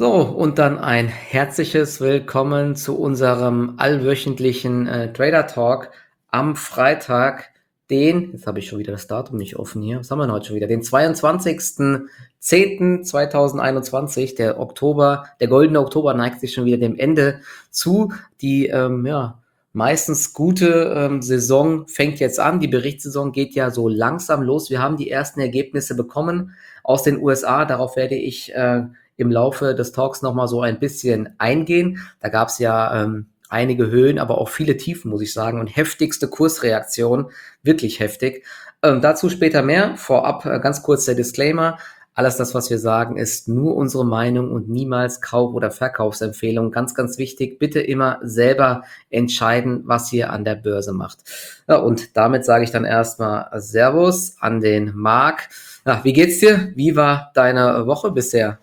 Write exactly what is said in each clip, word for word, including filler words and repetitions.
So, und dann ein herzliches Willkommen zu unserem allwöchentlichen äh, Trader Talk am Freitag, den, jetzt habe ich schon wieder das Datum nicht offen hier, was haben wir denn heute schon wieder, den zweiundzwanzigsten zehnten zweitausendeinundzwanzig, der Oktober, der goldene Oktober neigt sich schon wieder dem Ende zu. Die, ähm, ja, meistens gute ähm, Saison fängt jetzt an, die Berichtssaison geht ja so langsam los. Wir haben die ersten Ergebnisse bekommen aus den U S A, darauf werde ich äh, im Laufe des Talks nochmal so ein bisschen eingehen. Da gab es ja ähm, einige Höhen, aber auch viele Tiefen, muss ich sagen, und heftigste Kursreaktionen, wirklich heftig. Ähm, dazu später mehr. Vorab äh, ganz kurz der Disclaimer. Alles das, was wir sagen, ist nur unsere Meinung und niemals Kauf- oder Verkaufsempfehlung. Ganz, ganz wichtig, bitte immer selber entscheiden, was ihr an der Börse macht. Ja, und damit sage ich dann erstmal Servus an den Marc. Ja, wie geht's dir? Wie war deine Woche bisher?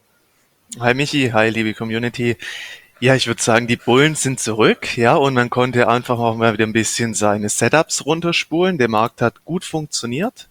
Hi Michi, hi liebe Community. Ja, ich würde sagen, die Bullen sind zurück, ja, und man konnte einfach auch mal wieder ein bisschen seine Setups runterspulen. Der Markt hat gut funktioniert.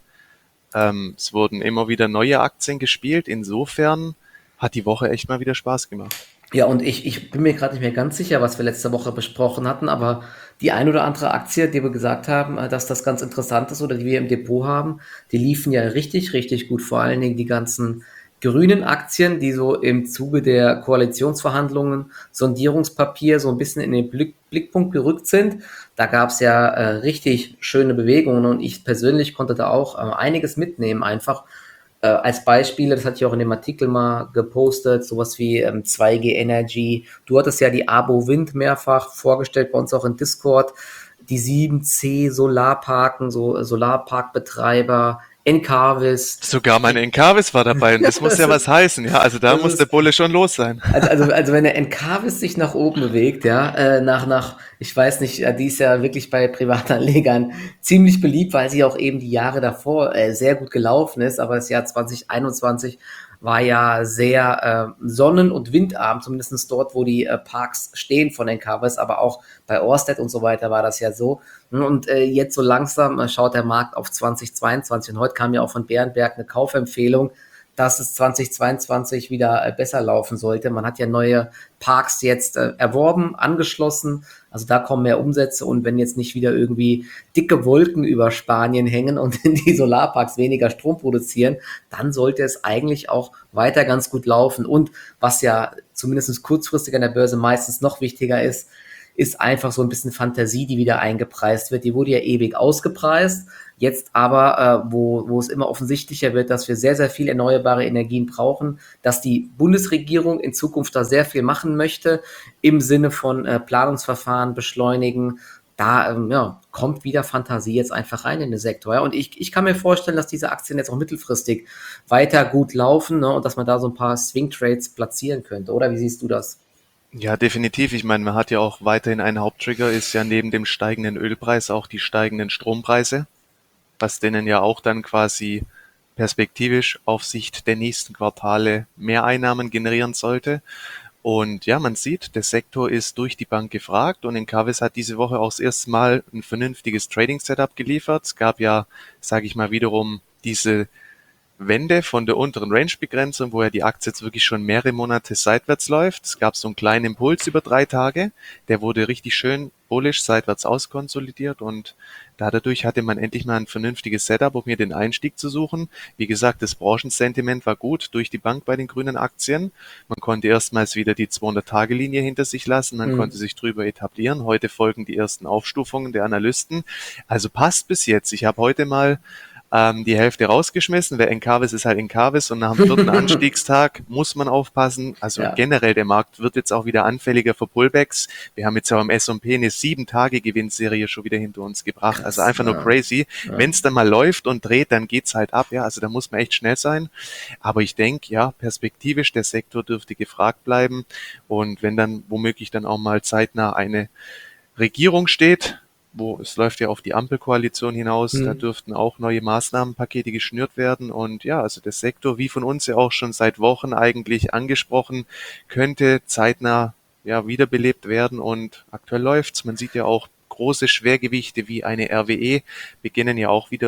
Ähm, es wurden immer wieder neue Aktien gespielt. Insofern hat die Woche echt mal wieder Spaß gemacht. Ja, und ich, ich bin mir gerade nicht mehr ganz sicher, was wir letzte Woche besprochen hatten, aber die ein oder andere Aktie, die wir gesagt haben, äh, dass das ganz interessant ist oder die wir im Depot haben, die liefen ja richtig, richtig gut. Vor allen Dingen die ganzen grünen Aktien, die so im Zuge der Koalitionsverhandlungen, Sondierungspapier so ein bisschen in den Blick, Blickpunkt gerückt sind. Da gab es ja äh, richtig schöne Bewegungen und ich persönlich konnte da auch äh, einiges mitnehmen, einfach äh, als Beispiele, das hatte ich auch in dem Artikel mal gepostet, sowas wie ähm, zwei G Energy. Du hattest ja die Abo Wind mehrfach vorgestellt, bei uns auch in Discord. Die sieben C Solarparken, so äh, Solarparkbetreiber, Encarvis. Sogar mein Encarvis war dabei und das muss Das ja ist, was heißen, ja. Also da das muss der ist Bulle schon los sein. also, also, also wenn der Encarvis sich nach oben bewegt, ja, äh, nach, nach, ich weiß nicht, äh, die ist ja wirklich bei Privatanlegern ziemlich beliebt, weil sie auch eben die Jahre davor äh, sehr gut gelaufen ist, aber das Jahr zwanzig einundzwanzig war ja sehr äh, sonnen- und windarm, zumindest dort, wo die äh, Parks stehen von Encarvis, aber auch bei Orsted und so weiter war das ja so. Und äh, jetzt so langsam äh, schaut der Markt auf zwanzig zweiundzwanzig und heute kam ja auch von Bärenberg eine Kaufempfehlung, dass es zwanzig zweiundzwanzig wieder äh, besser laufen sollte. Man hat ja neue Parks jetzt äh, erworben, angeschlossen. Also da kommen mehr Umsätze und wenn jetzt nicht wieder irgendwie dicke Wolken über Spanien hängen und die Solarparks weniger Strom produzieren, dann sollte es eigentlich auch weiter ganz gut laufen. Und was ja zumindest kurzfristig an der Börse meistens noch wichtiger ist, ist einfach so ein bisschen Fantasie, die wieder eingepreist wird. Die wurde ja ewig ausgepreist. Jetzt aber, äh, wo, wo es immer offensichtlicher wird, dass wir sehr, sehr viel erneuerbare Energien brauchen, dass die Bundesregierung in Zukunft da sehr viel machen möchte, im Sinne von äh, Planungsverfahren beschleunigen. Da ähm, ja, kommt wieder Fantasie jetzt einfach rein in den Sektor. Ja? Und ich, ich kann mir vorstellen, dass diese Aktien jetzt auch mittelfristig weiter gut laufen, ne? Und dass man da so ein paar Swing Trades platzieren könnte. Oder wie siehst du das? Ja, definitiv. Ich meine, man hat ja auch weiterhin einen Haupttrigger, ist ja neben dem steigenden Ölpreis auch die steigenden Strompreise, was denen ja auch dann quasi perspektivisch auf Sicht der nächsten Quartale Mehreinnahmen generieren sollte. Und ja, man sieht, der Sektor ist durch die Bank gefragt und Encarvis hat diese Woche auch das erste Mal ein vernünftiges Trading-Setup geliefert. Es gab ja, sage ich mal, wiederum diese Wende von der unteren Range-Begrenzung, wo ja die Aktie jetzt wirklich schon mehrere Monate seitwärts läuft. Es gab so einen kleinen Impuls über drei Tage. Der wurde richtig schön bullish seitwärts auskonsolidiert und dadurch hatte man endlich mal ein vernünftiges Setup, um hier den Einstieg zu suchen. Wie gesagt, das Branchensentiment war gut durch die Bank bei den grünen Aktien. Man konnte erstmals wieder die zweihundert-Tage-Linie hinter sich lassen. Man konnte Hm. sich drüber etablieren. Heute folgen die ersten Aufstufungen der Analysten. Also passt bis jetzt. Ich habe heute mal ähm, die Hälfte rausgeschmissen. Wer Encarvis ist halt Encarvis und nach dem vierten Anstiegstag muss man aufpassen. Also Ja, generell der Markt wird jetzt auch wieder anfälliger für Pullbacks. Wir haben jetzt ja am S und P eine sieben Tage Gewinnserie schon wieder hinter uns gebracht. Also krass. einfach nur Ja, crazy. ja. Wenn es dann mal läuft und dreht, dann geht's halt ab. Ja, also da muss man echt schnell sein. Aber ich denke, ja, perspektivisch der Sektor dürfte gefragt bleiben. Und wenn dann womöglich dann auch mal zeitnah eine Regierung steht, wo es läuft ja auf die Ampelkoalition hinaus, da Hm. dürften auch neue Maßnahmenpakete geschnürt werden. Und ja, also der Sektor, wie von uns ja auch schon seit Wochen eigentlich angesprochen, könnte zeitnah ja wiederbelebt werden. Und aktuell läuft's. Man sieht ja auch große Schwergewichte wie eine R W E beginnen ja auch wieder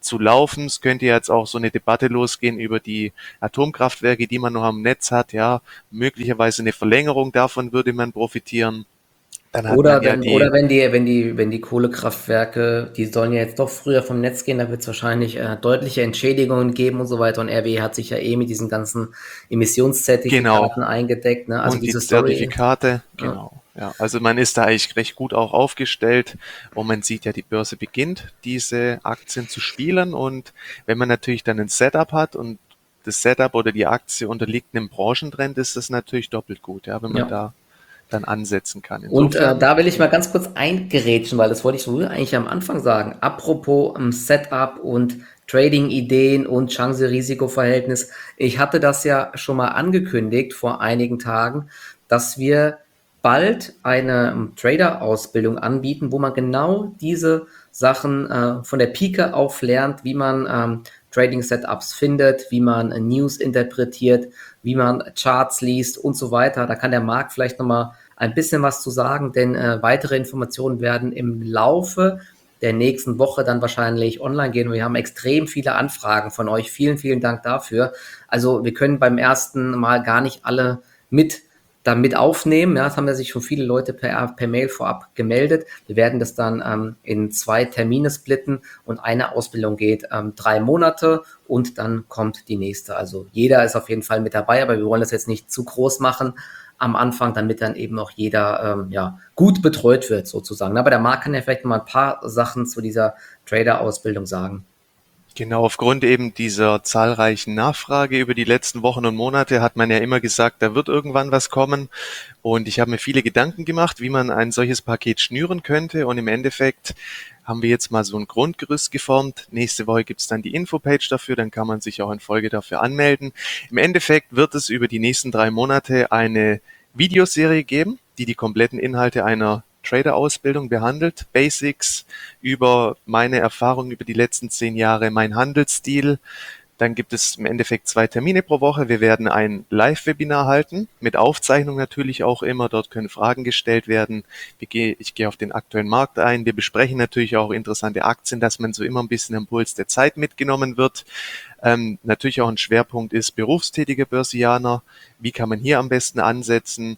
zu laufen. Es könnte jetzt auch so eine Debatte losgehen über die Atomkraftwerke, die man noch am Netz hat. Ja, möglicherweise eine Verlängerung davon würde man profitieren. Dann hat man Oder ja wenn, die, oder wenn die, wenn die, wenn die Kohlekraftwerke, die sollen ja jetzt doch früher vom Netz gehen, da wird es wahrscheinlich äh, deutliche Entschädigungen geben und so weiter. Und R W E hat sich ja eh mit diesen ganzen genau, Emissionszertifikaten eingedeckt, ne? Also und die diese Story, Zertifikate, ja, genau. Ja, also man ist da eigentlich recht gut auch aufgestellt und man sieht ja, die Börse beginnt, diese Aktien zu spielen, und wenn man natürlich dann ein Setup hat und das Setup oder die Aktie unterliegt einem Branchentrend, ist das natürlich doppelt gut, ja, wenn man ja. da dann ansetzen kann. Und äh, Insofern, da will ich ja, mal ganz kurz eingerätschen, weil das wollte ich sowieso eigentlich am Anfang sagen. Apropos ähm, Setup und Trading-Ideen und Chance-Risiko-Verhältnis. Ich hatte das ja schon mal angekündigt vor einigen Tagen, dass wir bald eine ähm, Trader-Ausbildung anbieten, wo man genau diese Sachen äh, von der Pike auf lernt, wie man ähm, Trading-Setups findet, wie man äh, News interpretiert, wie man Charts liest und so weiter. Da kann der Markt vielleicht nochmal ein bisschen was zu sagen, denn äh, weitere Informationen werden im Laufe der nächsten Woche dann wahrscheinlich online gehen. Wir haben extrem viele Anfragen von euch. Vielen, vielen Dank dafür. Also wir können beim ersten Mal gar nicht alle mit damit aufnehmen. Ja, es haben ja sich schon viele Leute per, per Mail vorab gemeldet. Wir werden das dann ähm, in zwei Termine splitten und eine Ausbildung geht ähm, drei Monate und dann kommt die nächste. Also jeder ist auf jeden Fall mit dabei, aber wir wollen das jetzt nicht zu groß machen am Anfang, damit dann eben auch jeder ähm, ja, gut betreut wird sozusagen. Aber der Marc kann ja vielleicht noch mal ein paar Sachen zu dieser Trader-Ausbildung sagen. genau, aufgrund eben dieser zahlreichen Nachfrage über die letzten Wochen und Monate hat man ja immer gesagt, da wird irgendwann was kommen. Und ich habe mir viele Gedanken gemacht, wie man ein solches Paket schnüren könnte. Und im Endeffekt haben wir jetzt mal so ein Grundgerüst geformt. Nächste Woche gibt's dann die Infopage dafür, dann kann man sich auch in Folge dafür anmelden. Im Endeffekt wird es über die nächsten drei Monate eine Videoserie geben, die die kompletten Inhalte einer Trader-Ausbildung behandelt. Basics über meine Erfahrungen über die letzten zehn Jahre, mein Handelsstil. Dann gibt es im Endeffekt zwei Termine pro Woche. Wir werden ein Live-Webinar halten, mit Aufzeichnung natürlich auch immer. Dort können Fragen gestellt werden. Wir geh- Ich gehe auf den aktuellen Markt ein. Wir besprechen natürlich auch interessante Aktien, dass man so immer ein bisschen am Puls der Zeit mitgenommen wird. Ähm, natürlich auch ein Schwerpunkt ist berufstätiger Börsianer. Wie kann man hier am besten ansetzen?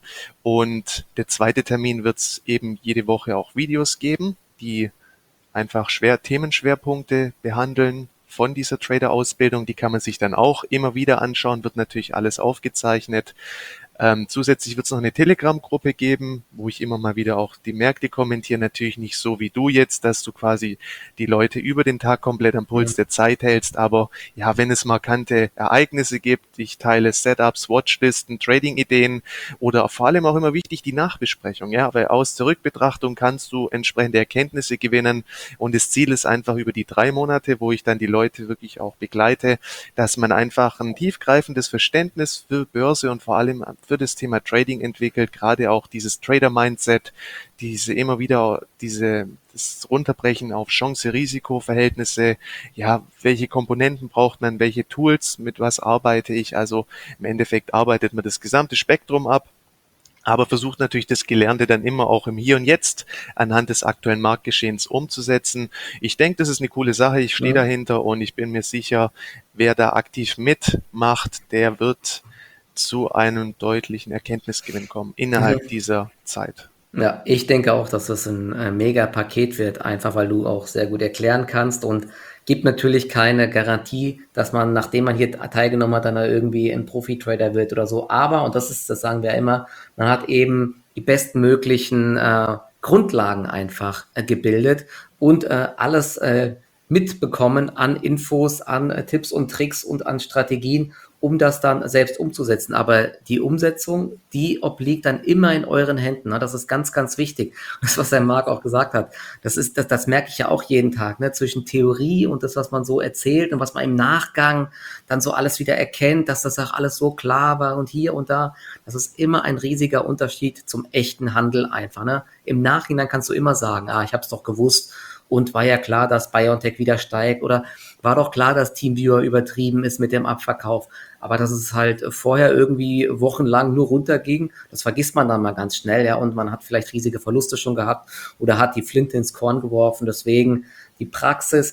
Und der zweite Termin wird es eben jede Woche auch Videos geben, die einfach schwer Themenschwerpunkte behandeln von dieser Trader-Ausbildung. Die kann man sich dann auch immer wieder anschauen, wird natürlich alles aufgezeichnet. Ähm, zusätzlich wird es noch eine Telegram-Gruppe geben, wo ich immer mal wieder auch die Märkte kommentiere. Natürlich nicht so wie du jetzt, dass du quasi die Leute über den Tag komplett am Puls der Zeit hältst. Aber ja, wenn es markante Ereignisse gibt, ich teile Setups, Watchlisten, Trading-Ideen oder vor allem auch immer wichtig die Nachbesprechung. Ja, weil aus der Rückbetrachtung kannst du entsprechende Erkenntnisse gewinnen. Und das Ziel ist einfach über die drei Monate, wo ich dann die Leute wirklich auch begleite, dass man einfach ein tiefgreifendes Verständnis für Börse und vor allem für das Thema Trading entwickelt, gerade auch dieses Trader-Mindset, diese immer wieder, diese, das Runterbrechen auf Chance-Risiko-Verhältnisse, ja, welche Komponenten braucht man, welche Tools, mit was arbeite ich, also im Endeffekt arbeitet man das gesamte Spektrum ab, aber versucht natürlich das Gelernte dann immer auch im Hier und Jetzt anhand des aktuellen Marktgeschehens umzusetzen. Ich denke, das ist eine coole Sache, ich stehe Ja. dahinter und ich bin mir sicher, wer da aktiv mitmacht, der wird zu einem deutlichen Erkenntnisgewinn kommen innerhalb Mhm. dieser Zeit. Ja, ich denke auch, dass das ein äh, mega Paket wird, einfach weil du auch sehr gut erklären kannst und gibt natürlich keine Garantie, dass man, nachdem man hier teilgenommen hat, dann irgendwie ein Profi-Trader wird oder so. Aber, und das ist, das sagen wir immer, man hat eben die bestmöglichen äh, Grundlagen einfach äh, gebildet und äh, alles äh, mitbekommen an Infos, an äh, Tipps und Tricks und an Strategien, um das dann selbst umzusetzen. Aber die Umsetzung, die obliegt dann immer in euren Händen. Ne? Das ist ganz, ganz wichtig. Das, was der Marc auch gesagt hat, das ist, das, das merke ich ja auch jeden Tag, ne? Zwischen Theorie und das, was man so erzählt und was man im Nachgang dann so alles wieder erkennt, dass das auch alles so klar war und hier und da. Das ist immer ein riesiger Unterschied zum echten Handel einfach. Ne? Im Nachhinein kannst du immer sagen, ah, ich habe es doch gewusst. Und war ja klar, dass BioNTech wieder steigt oder war doch klar, dass TeamViewer übertrieben ist mit dem Abverkauf. Aber dass es halt vorher irgendwie wochenlang nur runterging, das vergisst man dann mal ganz schnell, ja, und man hat vielleicht riesige Verluste schon gehabt oder hat die Flinte ins Korn geworfen. Deswegen, die Praxis ist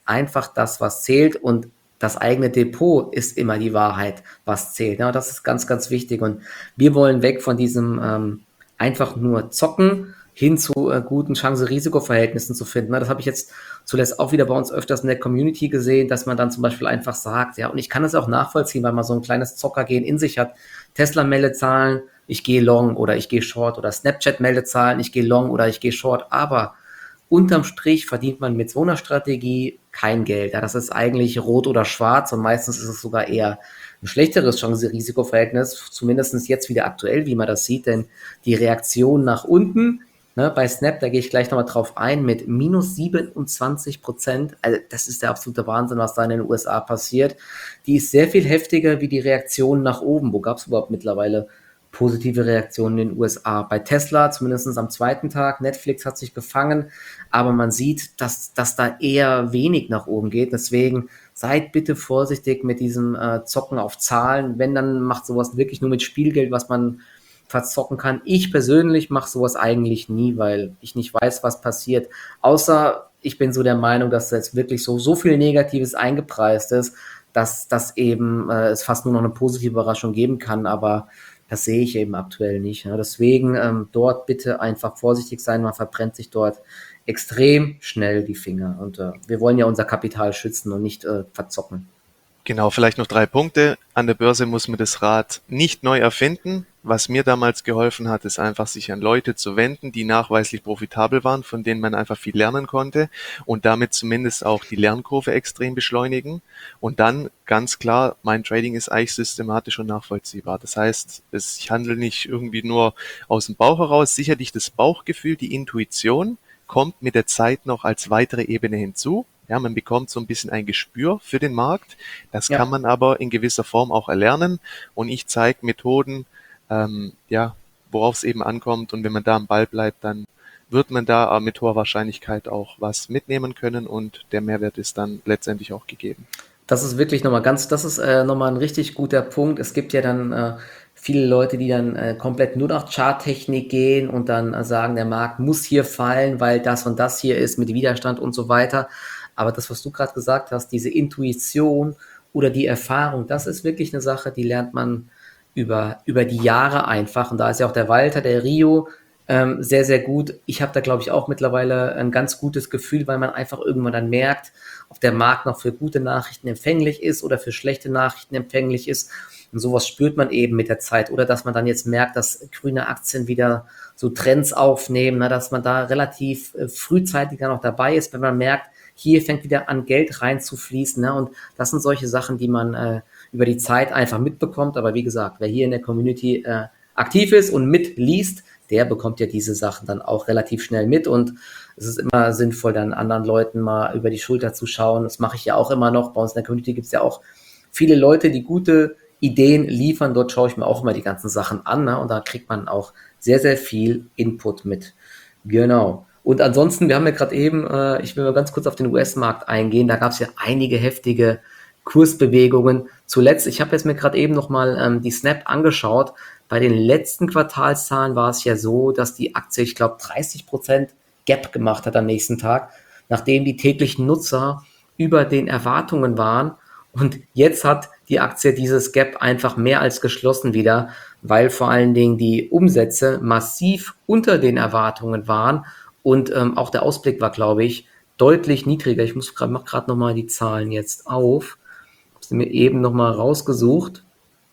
einfach das, was zählt, und das eigene Depot ist immer die Wahrheit, was zählt. Ja, das ist ganz, ganz wichtig, und wir wollen weg von diesem ähm, einfach nur zocken hin zu äh, guten Chance-Risiko-Verhältnissen zu finden. Ne? Das habe ich jetzt zuletzt auch wieder bei uns öfters in der Community gesehen, dass man dann zum Beispiel einfach sagt, ja, und ich kann das auch nachvollziehen, weil man so ein kleines Zockergehen in sich hat. Tesla-Meldezahlen, ich gehe long oder ich gehe short, oder Snapchat-Meldezahlen, ich gehe long oder ich gehe short, aber unterm Strich verdient man mit so einer Strategie kein Geld. Ja, das ist eigentlich rot oder schwarz, und meistens ist es sogar eher ein schlechteres Chance-Risiko-Verhältnis, zumindest jetzt wieder aktuell, wie man das sieht, denn die Reaktion nach unten, ne, bei Snap, da gehe ich gleich nochmal drauf ein, mit minus siebenundzwanzig Prozent, also das ist der absolute Wahnsinn, was da in den U S A passiert, die ist sehr viel heftiger wie die Reaktion nach oben. Wo gab es überhaupt mittlerweile positive Reaktionen in den U S A? Bei Tesla, zumindest am zweiten Tag, Netflix hat sich gefangen, aber man sieht, dass, dass da eher wenig nach oben geht. Deswegen seid bitte vorsichtig mit diesem äh, Zocken auf Zahlen. Wenn, dann macht sowas wirklich nur mit Spielgeld, was man verzocken kann. Ich persönlich mache sowas eigentlich nie, weil ich nicht weiß, was passiert. Außer ich bin so der Meinung, dass jetzt wirklich so, so viel Negatives eingepreist ist, dass, dass eben äh, es fast nur noch eine positive Überraschung geben kann, aber das sehe ich eben aktuell nicht. Ne? Deswegen ähm, dort bitte einfach vorsichtig sein, man verbrennt sich dort extrem schnell die Finger, und äh, wir wollen ja unser Kapital schützen und nicht äh, verzocken. Genau, vielleicht noch drei Punkte. An der Börse muss man das Rad nicht neu erfinden. Was mir damals geholfen hat, ist einfach, sich an Leute zu wenden, die nachweislich profitabel waren, von denen man einfach viel lernen konnte und damit zumindest auch die Lernkurve extrem beschleunigen. Und dann ganz klar, mein Trading ist eigentlich systematisch und nachvollziehbar. Das heißt, es, ich handle nicht irgendwie nur aus dem Bauch heraus. Sicherlich das Bauchgefühl, die Intuition kommt mit der Zeit noch als weitere Ebene hinzu. Ja, man bekommt so ein bisschen ein Gespür für den Markt. Das Ja. kann man aber in gewisser Form auch erlernen. Und ich zeige Methoden, ähm, ja, worauf es eben ankommt. Und wenn man da am Ball bleibt, dann wird man da mit hoher Wahrscheinlichkeit auch was mitnehmen können, und der Mehrwert ist dann letztendlich auch gegeben. Das ist wirklich nochmal ganz, das ist äh, nochmal ein richtig guter Punkt. Es gibt ja dann äh, viele Leute, die dann äh, komplett nur nach Charttechnik gehen und dann äh, sagen, der Markt muss hier fallen, weil das und das hier ist mit Widerstand und so weiter. Aber das, was du gerade gesagt hast, diese Intuition oder die Erfahrung, das ist wirklich eine Sache, die lernt man über, über die Jahre einfach. Und da ist ja auch der Walter, der Rio, ähm, sehr, sehr gut. Ich habe da, glaube ich, auch mittlerweile ein ganz gutes Gefühl, weil man einfach irgendwann dann merkt, ob der Markt noch für gute Nachrichten empfänglich ist oder für schlechte Nachrichten empfänglich ist. Und sowas spürt man eben mit der Zeit. Oder dass man dann jetzt merkt, dass grüne Aktien wieder so Trends aufnehmen, na, dass man da relativ äh, frühzeitig dann noch dabei ist, wenn man merkt, hier fängt wieder an, Geld reinzufließen. Ne? Und das sind solche Sachen, die man äh, über die Zeit einfach mitbekommt. Aber wie gesagt, wer hier in der Community äh, aktiv ist und mitliest, der bekommt ja diese Sachen dann auch relativ schnell mit. Und es ist immer sinnvoll, dann anderen Leuten mal über die Schulter zu schauen. Das mache ich ja auch immer noch. Bei uns in der Community gibt es ja auch viele Leute, die gute Ideen liefern. Dort schaue ich mir auch immer die ganzen Sachen an. Ne? Und da kriegt man auch sehr, sehr viel Input mit. Genau. Und ansonsten, wir haben ja gerade eben, äh, ich will mal ganz kurz auf den U S-Markt eingehen, da gab es ja einige heftige Kursbewegungen. Zuletzt, ich habe jetzt mir gerade eben nochmal ähm, die Snap angeschaut, bei den letzten Quartalszahlen war es ja so, dass die Aktie, ich glaube, dreißig Prozent Gap gemacht hat am nächsten Tag, nachdem die täglichen Nutzer über den Erwartungen waren. Und jetzt hat die Aktie dieses Gap einfach mehr als geschlossen wieder, weil vor allen Dingen die Umsätze massiv unter den Erwartungen waren. Und ähm, auch der Ausblick war, glaube ich, deutlich niedriger. Ich muss gerade, mach gerade nochmal die Zahlen jetzt auf. Ich habe sie mir eben nochmal rausgesucht.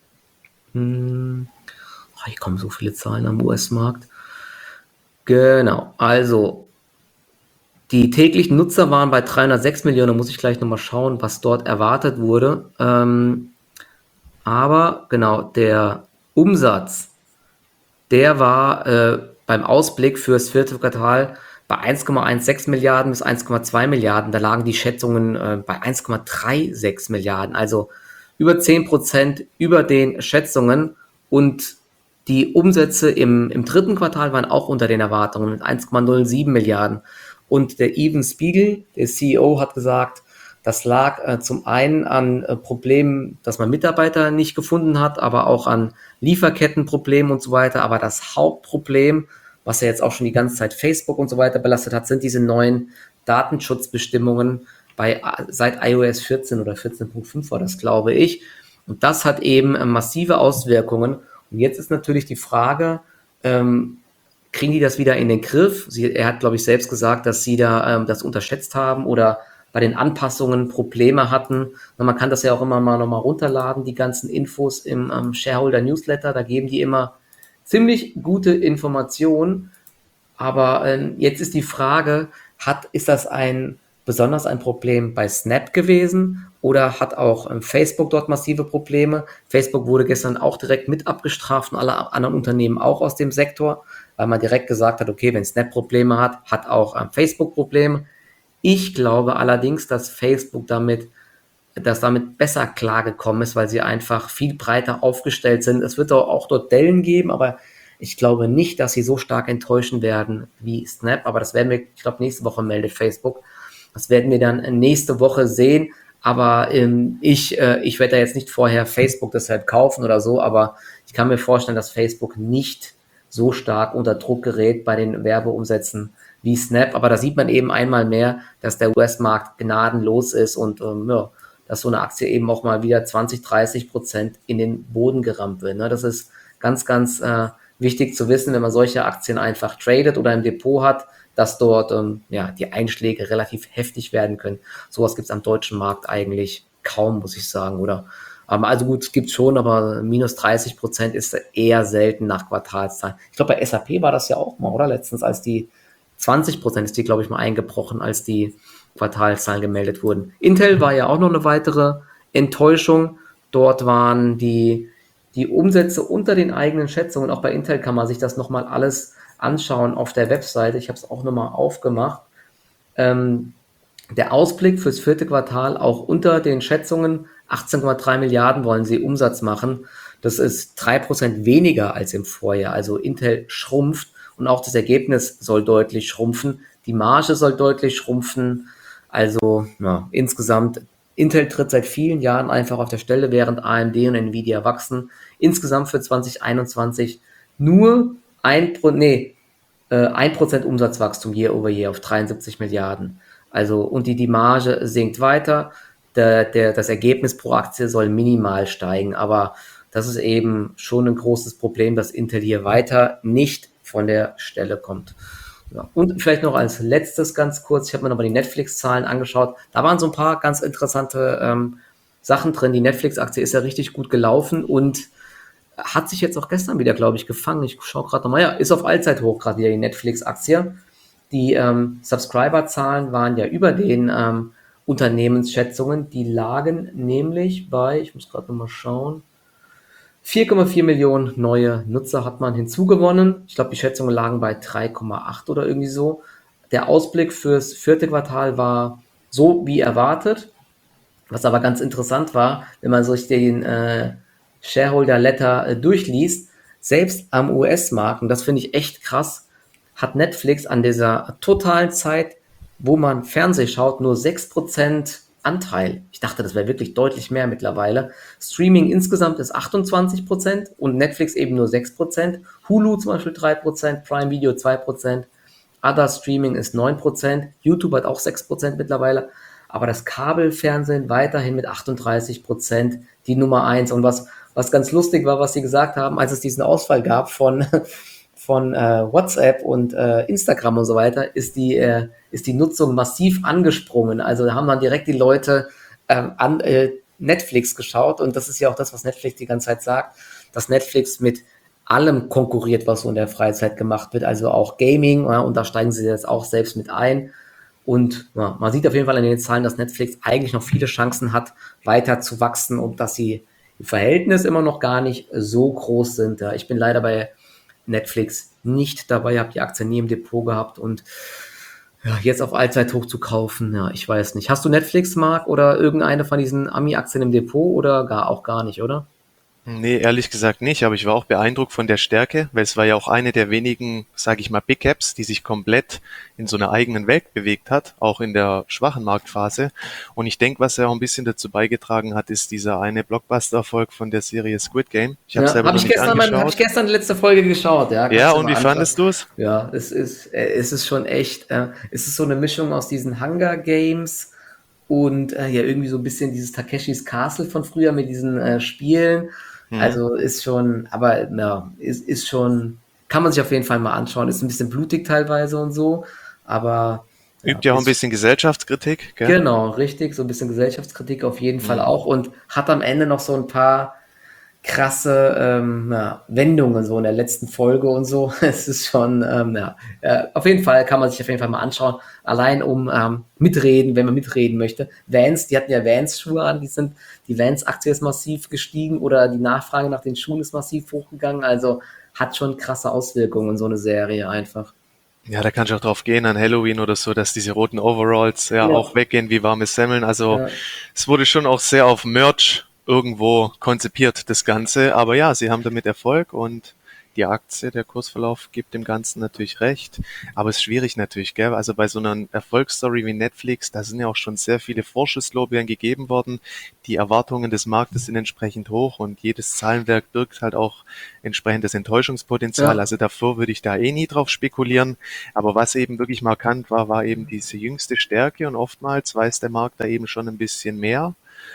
Hm. Oh, hier kommen so viele Zahlen am U S-Markt. Genau, also die täglichen Nutzer waren bei dreihundertsechs Millionen. Da muss ich gleich nochmal schauen, was dort erwartet wurde. Ähm, aber genau, der Umsatz, der war äh, beim Ausblick fürs vierte Quartal bei eins Komma sechzehn Milliarden bis eins Komma zwei Milliarden. Da lagen die Schätzungen äh, bei eins Komma sechsunddreißig Milliarden, also über zehn Prozent über den Schätzungen. Und die Umsätze im, im dritten Quartal waren auch unter den Erwartungen mit eins Komma null sieben Milliarden. Und der Evan Spiegel, der C E O, hat gesagt, das lag äh, zum einen an äh, Problemen, dass man Mitarbeiter nicht gefunden hat, aber auch an Lieferkettenproblemen und so weiter. Aber das Hauptproblem, was ja jetzt auch schon die ganze Zeit Facebook und so weiter belastet hat, sind diese neuen Datenschutzbestimmungen bei, seit iOS vierzehn oder vierzehn Punkt fünf war das, glaube ich. Und das hat eben äh, massive Auswirkungen. Und jetzt ist natürlich die Frage, ähm, kriegen die das wieder in den Griff? Sie, er hat, glaube ich, selbst gesagt, dass sie da ähm, das unterschätzt haben oder bei den Anpassungen Probleme hatten. Na, man kann das ja auch immer mal nochmal runterladen, die ganzen Infos im ähm, Shareholder-Newsletter. Da geben die immer ziemlich gute Informationen. Aber ähm, jetzt ist die Frage, hat, ist das ein besonders ein Problem bei Snap gewesen oder hat auch ähm, Facebook dort massive Probleme? Facebook wurde gestern auch direkt mit abgestraft und alle anderen Unternehmen auch aus dem Sektor, weil man direkt gesagt hat, okay, wenn Snap Probleme hat, hat auch ähm, Facebook Probleme. Ich glaube allerdings, dass Facebook damit, dass damit besser klargekommen ist, weil sie einfach viel breiter aufgestellt sind. Es wird auch dort Dellen geben, aber ich glaube nicht, dass sie so stark enttäuschen werden wie Snap. Aber das werden wir, ich glaube, nächste Woche meldet Facebook. Das werden wir dann nächste Woche sehen. Aber ähm, ich, äh, ich werde da jetzt nicht vorher Facebook deshalb kaufen oder so. Aber ich kann mir vorstellen, dass Facebook nicht so stark unter Druck gerät bei den Werbeumsätzen wie Snap. Aber da sieht man eben einmal mehr, dass der U S-Markt gnadenlos ist und ähm, ja, dass so eine Aktie eben auch mal wieder zwanzig, dreißig Prozent in den Boden gerammt wird. Ne? Das ist ganz, ganz äh, wichtig zu wissen, wenn man solche Aktien einfach tradet oder im Depot hat, dass dort ähm, ja, die Einschläge relativ heftig werden können. Sowas gibt es am deutschen Markt eigentlich kaum, muss ich sagen, oder? Ähm, also gut, es gibt schon, aber minus dreißig Prozent ist eher selten nach Quartalszahlen. Ich glaube, bei S A P war das ja auch mal, oder? Letztens, als die zwanzig Prozent ist die, glaube ich, mal eingebrochen, als die Quartalszahlen gemeldet wurden. Intel war ja auch noch eine weitere Enttäuschung. Dort waren die, die Umsätze unter den eigenen Schätzungen. Auch bei Intel kann man sich das nochmal alles anschauen auf der Webseite. Ich habe es auch nochmal aufgemacht. Ähm, der Ausblick fürs vierte Quartal auch unter den Schätzungen. achtzehn Komma drei Milliarden wollen sie Umsatz machen. Das ist drei Prozent weniger als im Vorjahr. Also Intel schrumpft und auch das Ergebnis soll deutlich schrumpfen. Die Marge soll deutlich schrumpfen. Also ja, insgesamt, Intel tritt seit vielen Jahren einfach auf der Stelle, während A M D und Nvidia wachsen. Insgesamt für zwanzig einundzwanzig nur ein, nee, äh, ein Prozent Umsatzwachstum year over year auf dreiundsiebzig Milliarden. Also, und die, die Marge sinkt weiter. Der, der, das Ergebnis pro Aktie soll minimal steigen. Aber das ist eben schon ein großes Problem, dass Intel hier weiter nicht von der Stelle kommt. Ja. Und vielleicht noch als letztes ganz kurz, ich habe mir nochmal die Netflix-Zahlen angeschaut. Da waren so ein paar ganz interessante ähm, Sachen drin. Die Netflix-Aktie ist ja richtig gut gelaufen und hat sich jetzt auch gestern wieder, glaube ich, gefangen. Ich schaue gerade nochmal, ja, ist auf Allzeithoch gerade wieder die Netflix-Aktie. Die ähm, Subscriber-Zahlen waren ja über den ähm, Unternehmensschätzungen. Die lagen nämlich bei, ich muss gerade nochmal schauen, vier Komma vier Millionen neue Nutzer hat man hinzugewonnen. Ich glaube, die Schätzungen lagen bei drei Komma acht oder irgendwie so. Der Ausblick fürs vierte Quartal war so wie erwartet. Was aber ganz interessant war, wenn man sich den äh, Shareholder Letter äh, durchliest, selbst am U S-Markt, und das finde ich echt krass, hat Netflix an dieser totalen Zeit, wo man Fernseh schaut, nur sechs Prozent Anteil. Ich dachte, das wäre wirklich deutlich mehr mittlerweile. Streaming insgesamt ist achtundzwanzig Prozent und Netflix eben nur sechs Prozent. Hulu zum Beispiel drei Prozent, Prime Video zwei Prozent, Other Streaming ist neun Prozent, YouTube hat auch sechs Prozent mittlerweile, aber das Kabelfernsehen weiterhin mit achtunddreißig Prozent die Nummer eins. Und was, was ganz lustig war, was sie gesagt haben, als es diesen Ausfall gab von von äh, WhatsApp und äh, Instagram und so weiter, ist die, äh, ist die Nutzung massiv angesprungen. Also da haben dann direkt die Leute äh, an äh, Netflix geschaut und das ist ja auch das, was Netflix die ganze Zeit sagt, dass Netflix mit allem konkurriert, was so in der Freizeit gemacht wird, also auch Gaming, ja, und da steigen sie jetzt auch selbst mit ein. Und ja, man sieht auf jeden Fall in den Zahlen, dass Netflix eigentlich noch viele Chancen hat, weiter zu wachsen und dass sie im Verhältnis immer noch gar nicht so groß sind. Ja. Ich bin leider bei Netflix nicht dabei, habe die Aktie nie im Depot gehabt und ja, jetzt auf Allzeithoch zu kaufen, ja, ich weiß nicht. Hast du Netflix, Marc, oder irgendeine von diesen Ami-Aktien im Depot oder gar auch gar nicht, oder? Nee, ehrlich gesagt nicht, aber ich war auch beeindruckt von der Stärke, weil es war ja auch eine der wenigen, sage ich mal, Big Caps, die sich komplett in so einer eigenen Welt bewegt hat, auch in der schwachen Marktphase. Und ich denke, was ja auch ein bisschen dazu beigetragen hat, ist dieser eine Blockbuster-Erfolg von der Serie Squid Game. Ich habe Ja, selber habe noch ich nicht gestern, mein, hab angeschaut. ich gestern die letzte Folge geschaut, ja. Ja, Kannst du und mal wie anschauen. fandest du es? Ja, es ist, äh, es ist schon echt, äh, es ist so eine Mischung aus diesen Hunger Games und äh, ja irgendwie so ein bisschen dieses Takeshis Castle von früher mit diesen äh, Spielen. Mhm. Also ist schon, aber ja, ist, ist schon, kann man sich auf jeden Fall mal anschauen. Ist ein bisschen blutig teilweise und so, aber ja, Übt ja auch ein ist bisschen Gesellschaftskritik, gell? genau richtig, so ein bisschen Gesellschaftskritik auf jeden Fall Mhm. auch und hat am Ende noch so ein paar krasse ähm, ja, Wendungen so in der letzten Folge und so. Es ist schon, ähm, ja, äh, auf jeden Fall kann man sich auf jeden Fall mal anschauen. Allein um ähm, mitreden, wenn man mitreden möchte. Vans, die hatten ja Vans-Schuhe an, die sind, die Vans-Aktie ist massiv gestiegen oder die Nachfrage nach den Schuhen ist massiv hochgegangen. Also hat schon krasse Auswirkungen, so eine Serie einfach. Ja, da kannst du auch drauf gehen an Halloween oder so, dass diese roten Overalls ja Ja, auch weggehen wie warme Semmeln. Also ja, es wurde schon auch sehr auf Merch irgendwo konzipiert, das Ganze. Aber ja, sie haben damit Erfolg und die Aktie, der Kursverlauf gibt dem Ganzen natürlich recht. Aber es ist schwierig natürlich, gell? Also bei so einer Erfolgsstory wie Netflix, da sind ja auch schon sehr viele Vorschusslorbeeren gegeben worden. Die Erwartungen des Marktes sind entsprechend hoch und jedes Zahlenwerk birgt halt auch entsprechendes Enttäuschungspotenzial. ja, Also davor würde ich da eh nie drauf spekulieren. Aber was eben wirklich markant war, war eben diese jüngste Stärke und oftmals weiß der Markt da eben schon ein bisschen mehr.